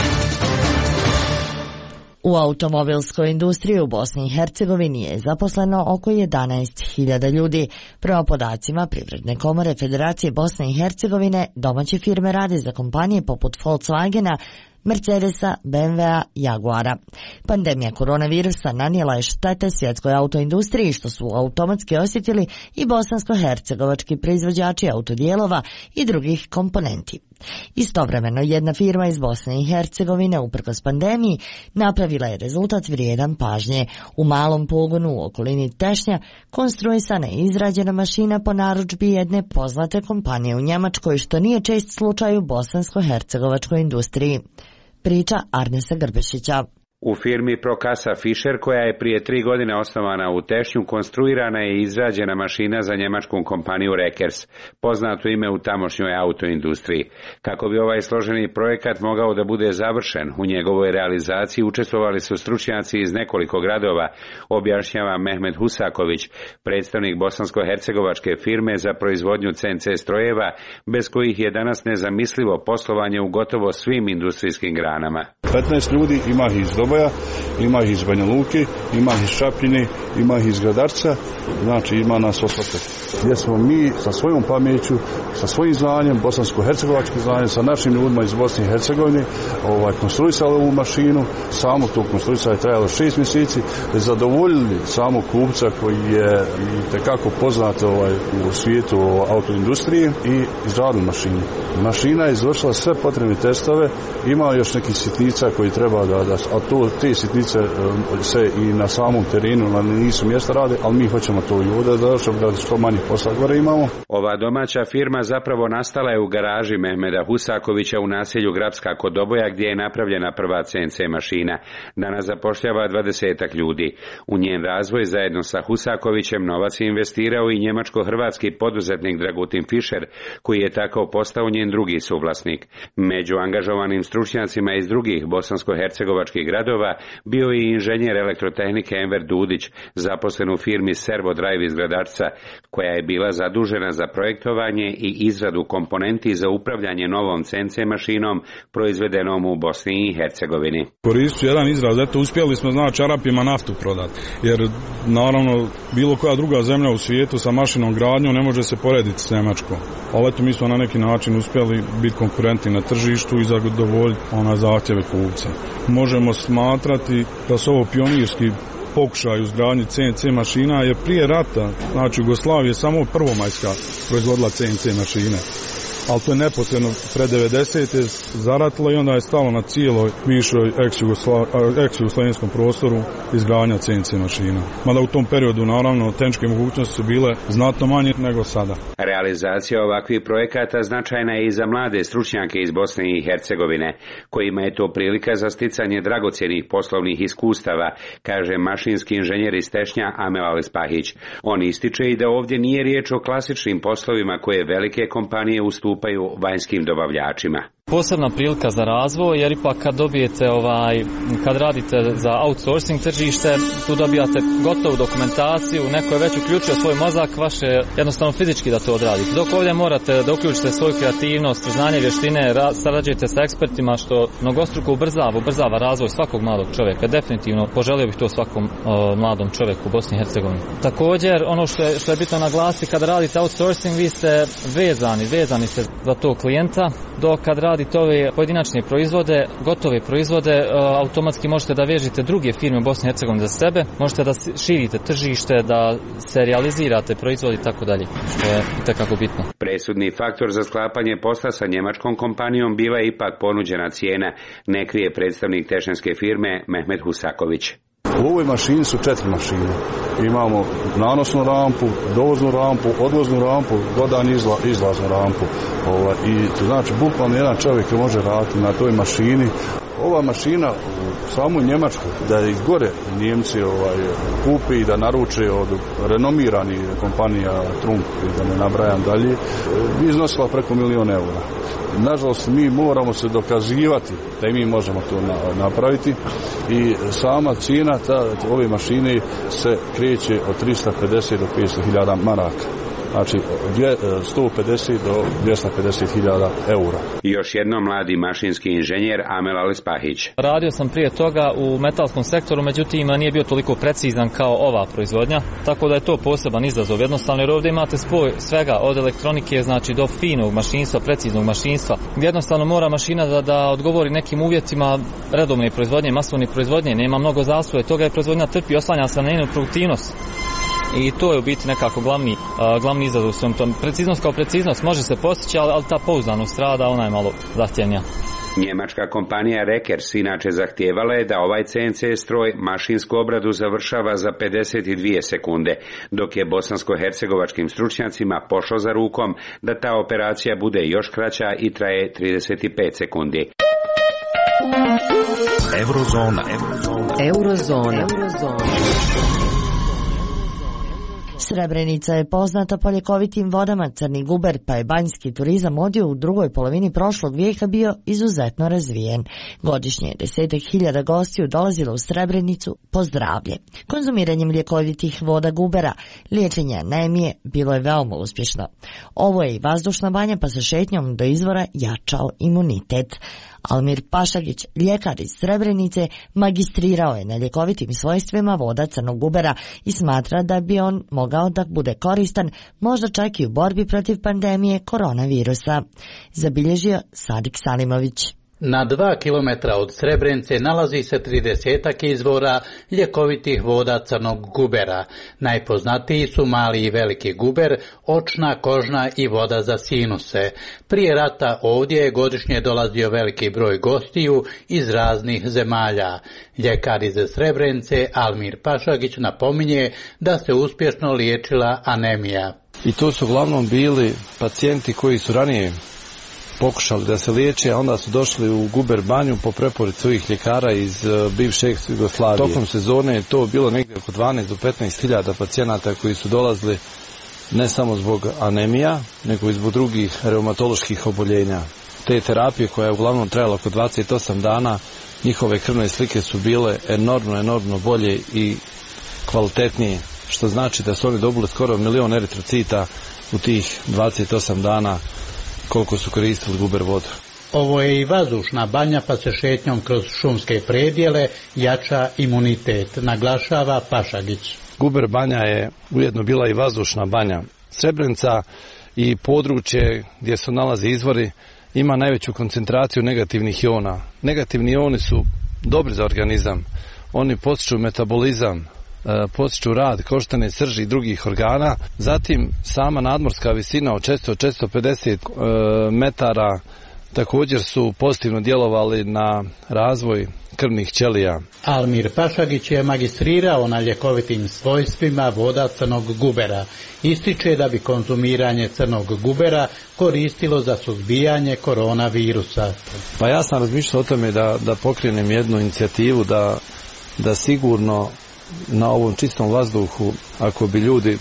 U automobilskoj industriji u Bosni i Hercegovini je zaposleno oko jedanaest hiljada ljudi. Prema podacima Privredne komore Federacije Bosne i Hercegovine, domaće firme rade za kompanije poput Volkswagena, Mercedesa, B M W-a, Jaguara. Pandemija koronavirusa nanijela je štete svjetskoj autoindustriji, što su automatski osjetili i bosansko-hercegovački proizvođači autodijelova i drugih komponenti. Istovremeno, jedna firma iz Bosne i Hercegovine, uprkos pandemiji, napravila je rezultat vrijedan pažnje. U malom pogonu u okolini Tešnja konstruisana je izrađena mašina po narudžbi jedne poznate kompanije u Njemačkoj, što nije čest slučaj u bosansko-hercegovačkoj industriji. Priča Arnesa Grbešića. U firmi Procasa Fischer, koja je prije tri godine osnovana u Tešnju, konstruirana je i izrađena mašina za njemačku kompaniju Rekers, poznato ime u tamošnjoj autoindustriji. Kako bi ovaj složeni projekat mogao da bude završen, u njegovoj realizaciji učestvovali su stručnjaci iz nekoliko gradova, objašnjava Mehmet Husaković, predstavnik bosansko-hercegovačke firme za proizvodnju C N C strojeva, bez kojih je danas nezamislivo poslovanje u gotovo svim industrijskim granama. petnaest ljudi ima iz Doboja ima ih iz Banja Luke, ima ih iz Čapljine, ima ih iz Gradarca, znači ima nas osvakati. Gdje smo mi sa svojom pameću, sa svojim znanjem, bosansko-hercegovačkim znanjem, sa našim ljudima iz Bosne i Hercegovine, ovaj, konstruisali ovu mašinu, samo to konstruisanje je trajalo šest mjeseci, zadovoljili samog kupca koji je itekako poznat ovaj, u svijetu autoindustrije i izradili mašinu. Mašina je izvršila sve potrebne testove, ima još nekih sitnica koji treba da, da a to, te sitnice se i na samom terenu, na nisu mjesta rade, ali mi hoćemo to i ovdje završiti, da što manje posla gore imamo. Ova domaća firma zapravo nastala je u garaži Mehmeda Husakovića u naselju Grabska kod Doboja, gdje je napravljena prva C N C mašina. Danas zapošljava dvadesetak ljudi. U njen razvoj zajedno sa Husakovićem novac je investirao i njemačko-hrvatski poduzetnik Dragutin Fischer, koji je tako postao njen drugi suvlasnik. Među angažovanim stručnjacima iz drugih bosansko-hercegovačkih gradova bio je i inženjer elektrotehnike Enver Dudić, zaposlen u firmi Servo Drive iz Gradarca, koja je bila zadužena za projektovanje i izradu komponenti za upravljanje novom C N C mašinom proizvedenom u Bosni i Hercegovini. Koristit jedan izraz, eto uspjeli smo znači Arapima naftu prodati, jer naravno bilo koja druga zemlja u svijetu sa mašinom gradnjom ne može se porediti s Njemačkom. Ali eto mi smo na neki način uspjeli biti konkurentni na tržištu i zadovoljiti ona zahtjeve kupca. Možemo smatrati da su ovo pionirski pokušaj u izgradnji C N C mašina, jer prije rata, znači Jugoslavije, samo Prvomajska proizvodila C N C mašine. Ali to je neposredno pre devedesete zaratilo i onda je stalo na cijeloj višoj ex-jugoslavenskom prostoru izgradnja C N C mašina. Mada u tom periodu, naravno, tehničke mogućnosti su bile znatno manje nego sada. Realizacija ovakvih projekata značajna je i za mlade stručnjake iz Bosne i Hercegovine, kojima je to prilika za sticanje dragocjenih poslovnih iskustava, kaže mašinski inženjer iz Tešnja Amel Alispahić. On ističe i da ovdje nije riječ o klasičnim poslovima koje velike kompanije ustupaju vanjskim dobavljačima. Posebna prilika za razvoj, jer ipak kad dobijete ovaj, kad radite za outsourcing tržište, tu dobijate gotovu dokumentaciju, neko je već uključio svoj mozak, vaše jednostavno fizički da to odradite. Dok ovdje morate da uključite svoju kreativnost, znanje, vještine, sarađujete sa ekspertima, što mnogostruko ubrzava, ubrzava razvoj svakog mladog čovjeka. Definitivno poželio bih to svakom o, mladom čovjeku u Bosni i Hercegovini. Također, ono što je, što je bitno naglasiti, kada radite outsourcing, vi ste vezani, vezani ste za tog klijenta, dok kad radite ove pojedinačne proizvode, gotove proizvode, automatski možete da vežite druge firme u Bosni i Hercegovini za sebe, možete da širite tržište, da se realizirate proizvodi i tako dalje, što je itekako bitno. Presudni faktor za sklapanje posla sa njemačkom kompanijom bila je ipak ponuđena cijena, ne krije predstavnik tešnjanske firme Mehmed Husaković. U ovoj mašini su četiri mašine. Imamo nanosnu rampu, dovoznu rampu, odvoznu rampu, dodan izla, izlaznu rampu. Ova, I to znači bukvalno jedan čovjek može raditi na toj mašini. Ova mašina u samu Njemačku, da je gore Njemci ovaj, kupi i da naruče od renomiranih kompanija Trump, da ne nabrajam dalje, bi iznosila preko milion eura. Nažalost, mi moramo se dokazivati da i mi možemo to napraviti i sama cijena ta, ove mašine se kreće od trista pedeset do petsto hiljada maraka. Znači sto pedeset do dvjesto pedeset hiljada eura. Još jednom mladi mašinski inženjer Amel Alispahić. Radio sam prije toga u metalskom sektoru, međutim nije bio toliko precizan kao ova proizvodnja, tako da je to poseban izazov. Jednostavno jer ovdje imate spoj svega od elektronike, znači do finog mašinstva, preciznog mašinstva, gdje jednostavno mora mašina da, da odgovori nekim uvjetima redovne proizvodnje, masovne proizvodnje, nema mnogo zasvoje, toga je proizvodnja trpi, oslanja se na njenu produktivnost. I to je u biti nekako glavni, uh, glavni izazov u svem tom. Preciznost kao preciznost može se postići, ali, ali ta pouzdanost rada, ona je malo zahtjevnija. Njemačka kompanija Rekers inače zahtijevala je da ovaj C N C stroj mašinsku obradu završava za pedeset dvije sekunde, dok je bosansko-hercegovačkim stručnjacima pošlo za rukom da ta operacija bude još kraća i traje trideset pet sekundi. Eurozona. Eurozona. Eurozona. Srebrenica je poznata po ljekovitim vodama Crni Guber, pa je banjski turizam odio u drugoj polovini prošlog vijeka bio izuzetno razvijen. Godišnje je desetak hiljada gostiju dolazilo u Srebrenicu po zdravlje. Konzumiranjem ljekovitih voda Gubera, liječenje anemije bilo je veoma uspješno. Ovo je i vazdušna banja, pa sa šetnjom do izvora jačao imunitet. Almir Pašagić, ljekar iz Srebrenice, magistrirao je na ljekovitim svojstvima voda Crnog Gubera i smatra da bi on mogao da bude koristan možda čak i u borbi protiv pandemije koronavirusa. Zabilježio Sadik Salimović. Na dva kilometra od Srebrenice nalazi se tridesetak izvora ljekovitih voda Crnog Gubera. Najpoznatiji su Mali i Veliki Guber, Očna, Kožna i voda za sinuse. Prije rata ovdje je godišnje dolazio veliki broj gostiju iz raznih zemalja. Ljekar iz Srebrenice Almir Pašagić napominje da se uspješno liječila anemija. I to su uglavnom bili pacijenti koji su ranije pokušali da se liječe, a onda su došli u Guber banju po preporuci svojih ljekara iz uh, bivše Jugoslavije. Tokom sezone je to bilo negdje oko dvanaest do petnaest hiljada pacijenata koji su dolazili ne samo zbog anemija, nego i zbog drugih reumatoloških oboljenja. Te terapije koja je uglavnom trajala oko dvadeset osam dana, njihove krvne slike su bile enormno, enormno bolje i kvalitetnije, što znači da su oni dobili skoro milion eritrocita u tih dvadeset osam dana koliko su koristili Guber vodu. Ovo je i vazdušna banja, pa se šetnjom kroz šumske predjele jača imunitet, naglašava Pašagić. Guber banja je ujedno bila i vazdušna banja. Srebrenica i područje gdje se nalaze izvori ima najveću koncentraciju negativnih iona. Negativni ioni su dobri za organizam. Oni potiču metabolizam, potiču rad koštane srži i drugih organa. Zatim sama nadmorska visina od četiristo do četiristo pedeset metara također su pozitivno djelovali na razvoj krvnih ćelija. Almir Pašagić je magistrirao na ljekovitim svojstvima voda Crnog Gubera. Ističe da bi konzumiranje Crnog Gubera koristilo za suzbijanje koronavirusa. Pa ja sam razmišljao o tome da, da pokrenem jednu inicijativu da, da sigurno na ovom čistom vazduhu, ako bi ljudi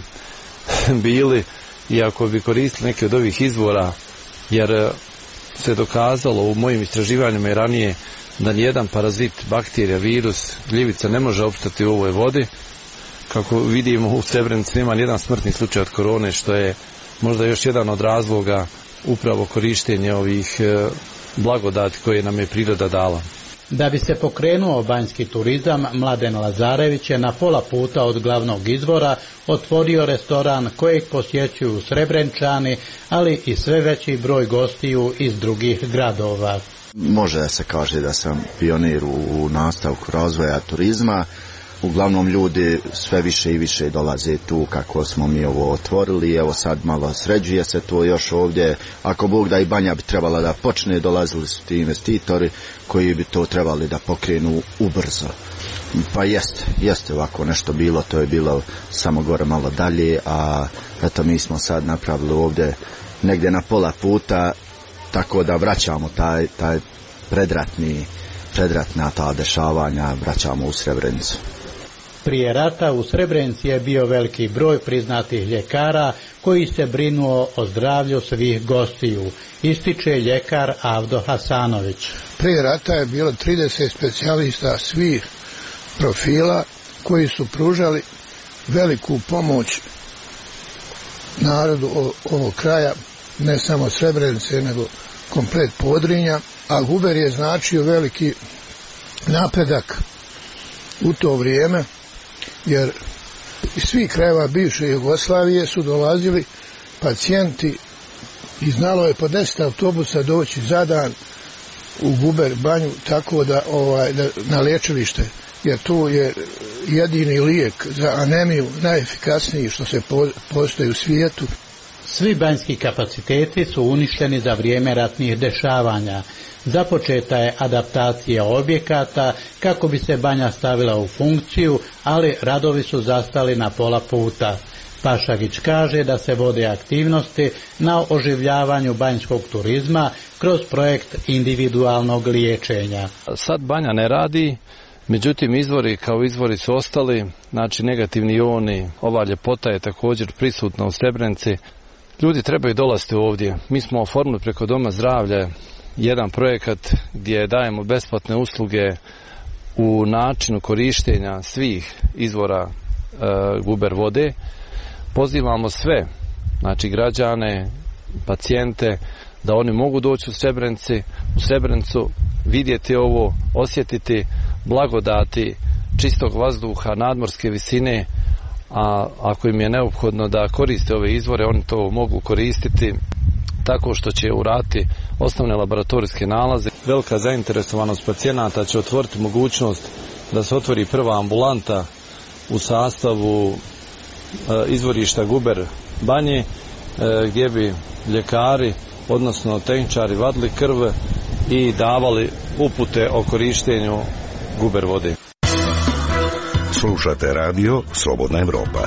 bili i ako bi koristili neke od ovih izvora, jer se dokazalo u mojim istraživanjima i ranije da nijedan parazit, bakterija, virus, gljivica ne može opstati u ovoj vodi. Kako vidimo, u Srebrenici nema nijedan smrtni slučaj od korone, što je možda još jedan od razloga upravo korištenja ovih blagodati koje nam je priroda dala. Da bi se pokrenuo banjski turizam, Mladen Lazarević je na pola puta od glavnog izvora otvorio restoran kojeg posjećuju Srebrenčani, ali i sve veći broj gostiju iz drugih gradova. Može da se kaže da sam pionir u nastavku razvoja turizma. Uglavnom ljudi sve više i više dolaze tu kako smo mi ovo otvorili. Evo sad malo sređuje se to još ovdje. Ako Bog da i banja bi trebala da počne, dolazili su ti investitori koji bi to trebali da pokrenu ubrzo. Pa jeste, jeste ovako nešto bilo, to je bilo samo gore malo dalje, a eto mi smo sad napravili ovdje negdje na pola puta, tako da vraćamo taj, taj predratni, predratna ta dešavanja, vraćamo u Srebrenicu. Prije rata u Srebrenici je bio veliki broj priznatih ljekara koji se brinuo o zdravlju svih gostiju, ističe ljekar Avdo Hasanović. Prije rata je bilo trideset specijalista svih profila koji su pružali veliku pomoć narodu ovog kraja, ne samo Srebrenice, nego komplet Podrinja, a Guber je značio veliki napredak u to vrijeme, jer iz svih krajeva bivše Jugoslavije su dolazili pacijenti i znalo je po deset autobusa doći za dan u Guber banju, tako da, ovaj, da na liječilište, jer to je jedini lijek za anemiju, najefikasniji što se po, postoji u svijetu. Svi banjski kapaciteti su uništeni za vrijeme ratnih dešavanja. Započeta je adaptacija objekata kako bi se banja stavila u funkciju, ali radovi su zastali na pola puta. Pašagić kaže da se vode aktivnosti na oživljavanju banjskog turizma kroz projekt individualnog liječenja. Sad banja ne radi, Međutim, izvori kao izvori su ostali, znači negativni ioni, ova ljepota je također prisutna u Srebrenici. Ljudi trebaju dolaziti ovdje. Mi smo oformili preko Doma zdravlja jedan projekat gdje dajemo besplatne usluge u načinu korištenja svih izvora e, guber vode. Pozivamo sve, znači građane, pacijente, da oni mogu doći u Srebrenici, u Srebrenicu, vidjeti ovo, osjetiti blagodati čistog vazduha, nadmorske visine, a ako im je neophodno da koriste ove izvore, oni to mogu koristiti tako što će uraditi osnovne laboratorijske nalaze. Velika zainteresovanost pacijenata će otvoriti mogućnost da se otvori prva ambulanta u sastavu e, izvorišta Guber Banje, e, gdje bi ljekari, odnosno tehničari, vadili krv i davali upute o korištenju guber vode. Slušate radio Slobodna Evropa.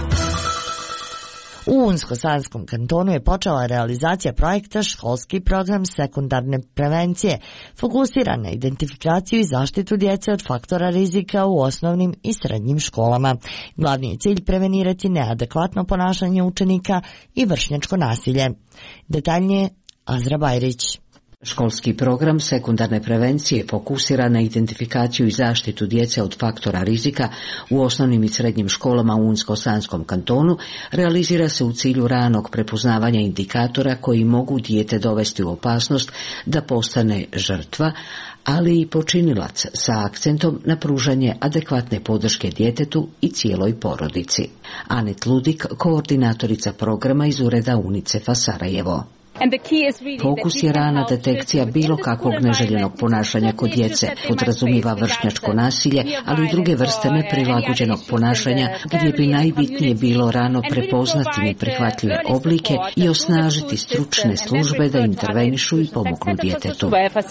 U Unsko-Sanskom kantonu je počela realizacija projekta Školski program sekundarne prevencije, fokusiran na identifikaciju i zaštitu djece od faktora rizika u osnovnim i srednjim školama. Glavni je cilj prevenirati neadekvatno ponašanje učenika i vršnjačko nasilje. Detaljnije Azra Bajrić. Školski program sekundarne prevencije fokusira na identifikaciju i zaštitu djece od faktora rizika u osnovnim i srednjim školama u Unsko-Sanskom kantonu realizira se u cilju ranog prepoznavanja indikatora koji mogu dijete dovesti u opasnost da postane žrtva, ali i počinilac, sa akcentom na pružanje adekvatne podrške djetetu i cijeloj porodici. Anet Ludik, koordinatorica programa iz ureda UNICEF-a Sarajevo. Fokus je rana detekcija bilo kakvog neželjenog ponašanja kod djece, podrazumiva vršnjačko nasilje, ali i druge vrste neprilagođenog ponašanja gdje bi najbitnije bilo rano prepoznati neprihvatljive oblike i osnažiti stručne službe da intervenišu i pomognu djetetu.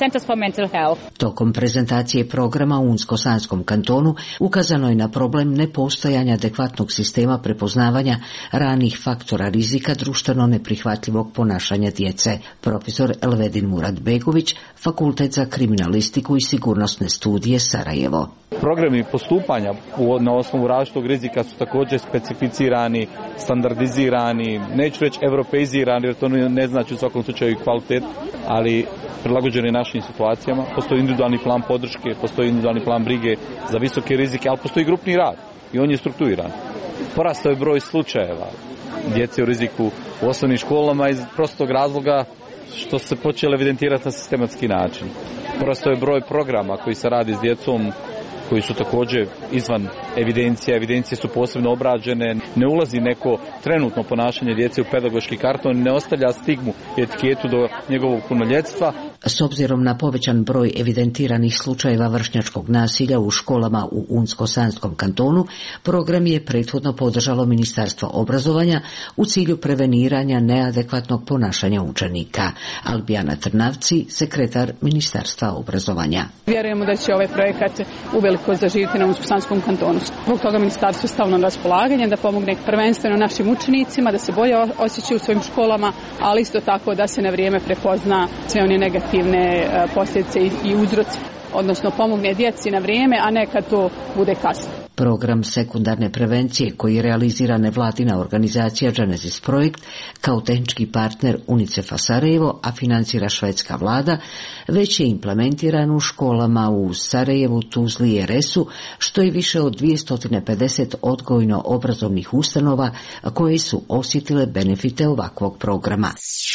Tokom prezentacije programa u Unsko-Sanskom kantonu ukazano je na problem nepostojanja adekvatnog sistema prepoznavanja ranih faktora rizika društveno neprihvatljivog ponašanja djece. Profesor Elvedin Murad Begović, Fakultet za kriminalistiku i sigurnosne studije Sarajevo. Programi postupanja na osnovu različitog rizika su također specificirani, standardizirani, neću reći europeizirani jer to ne znači u svakom slučaju kvalitet, ali prilagođeni našim situacijama. Postoji individualni plan podrške, postoji individualni plan brige za visoke rizike, ali postoji grupni rad i on je strukturiran. Porastao je broj slučajeva djece u riziku u osnovnim školama iz prostog razloga što se počelo evidentirati na sistematski način. Porastao je broj programa koji se radi s djecom koji su također izvan evidencija. Evidencije su posebno obrađene. Ne ulazi neko trenutno ponašanje djece u pedagoški karton, ne ostavlja stigmu i etiketu do njegovog punoljetstva. S obzirom na povećan broj evidentiranih slučajeva vršnjačkog nasilja u školama u Unsko-Sanskom kantonu, program je prethodno podržalo Ministarstvo obrazovanja u cilju preveniranja neadekvatnog ponašanja učenika. Albijana Trnavci, sekretar Ministarstva obrazovanja. Vjerujemo da će ovaj projekat uveliko zaživjeti na Unsko-Sanskom kantonu. Zbog toga ministarstvo je stavilo na raspolaganje da pomogne prvenstveno našim učenicima, da se bolje osjećaju u svojim školama, ali isto tako da se na vrijeme prepozna sve one negativne posljedice i uzroci, odnosno pomogne djeci na vrijeme, a ne kad to bude kasno. Program sekundarne prevencije koji realizira nevladina organizacija Genesis Projekt kao tehnički partner UNICEF-a Sarajevo, a financira švedska vlada, već je implementiran u školama u Sarajevu, Tuzli i Eresu, što je više od dvjesto pedeset odgojno-obrazovnih ustanova koje su osjetile benefite ovakvog programa.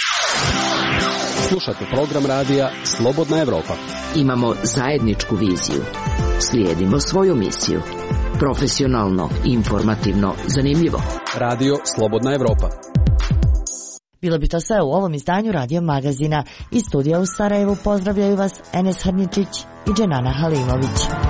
Slušate program radija Slobodna Evropa. Imamo zajedničku viziju. Slijedimo svoju misiju. Profesionalno, informativno, zanimljivo. Radio Slobodna Evropa. Bilo bi to sve u ovom izdanju Radio Magazina. Iz studija u Sarajevu pozdravljaju vas Enes Hadničić i Dženana Halimović.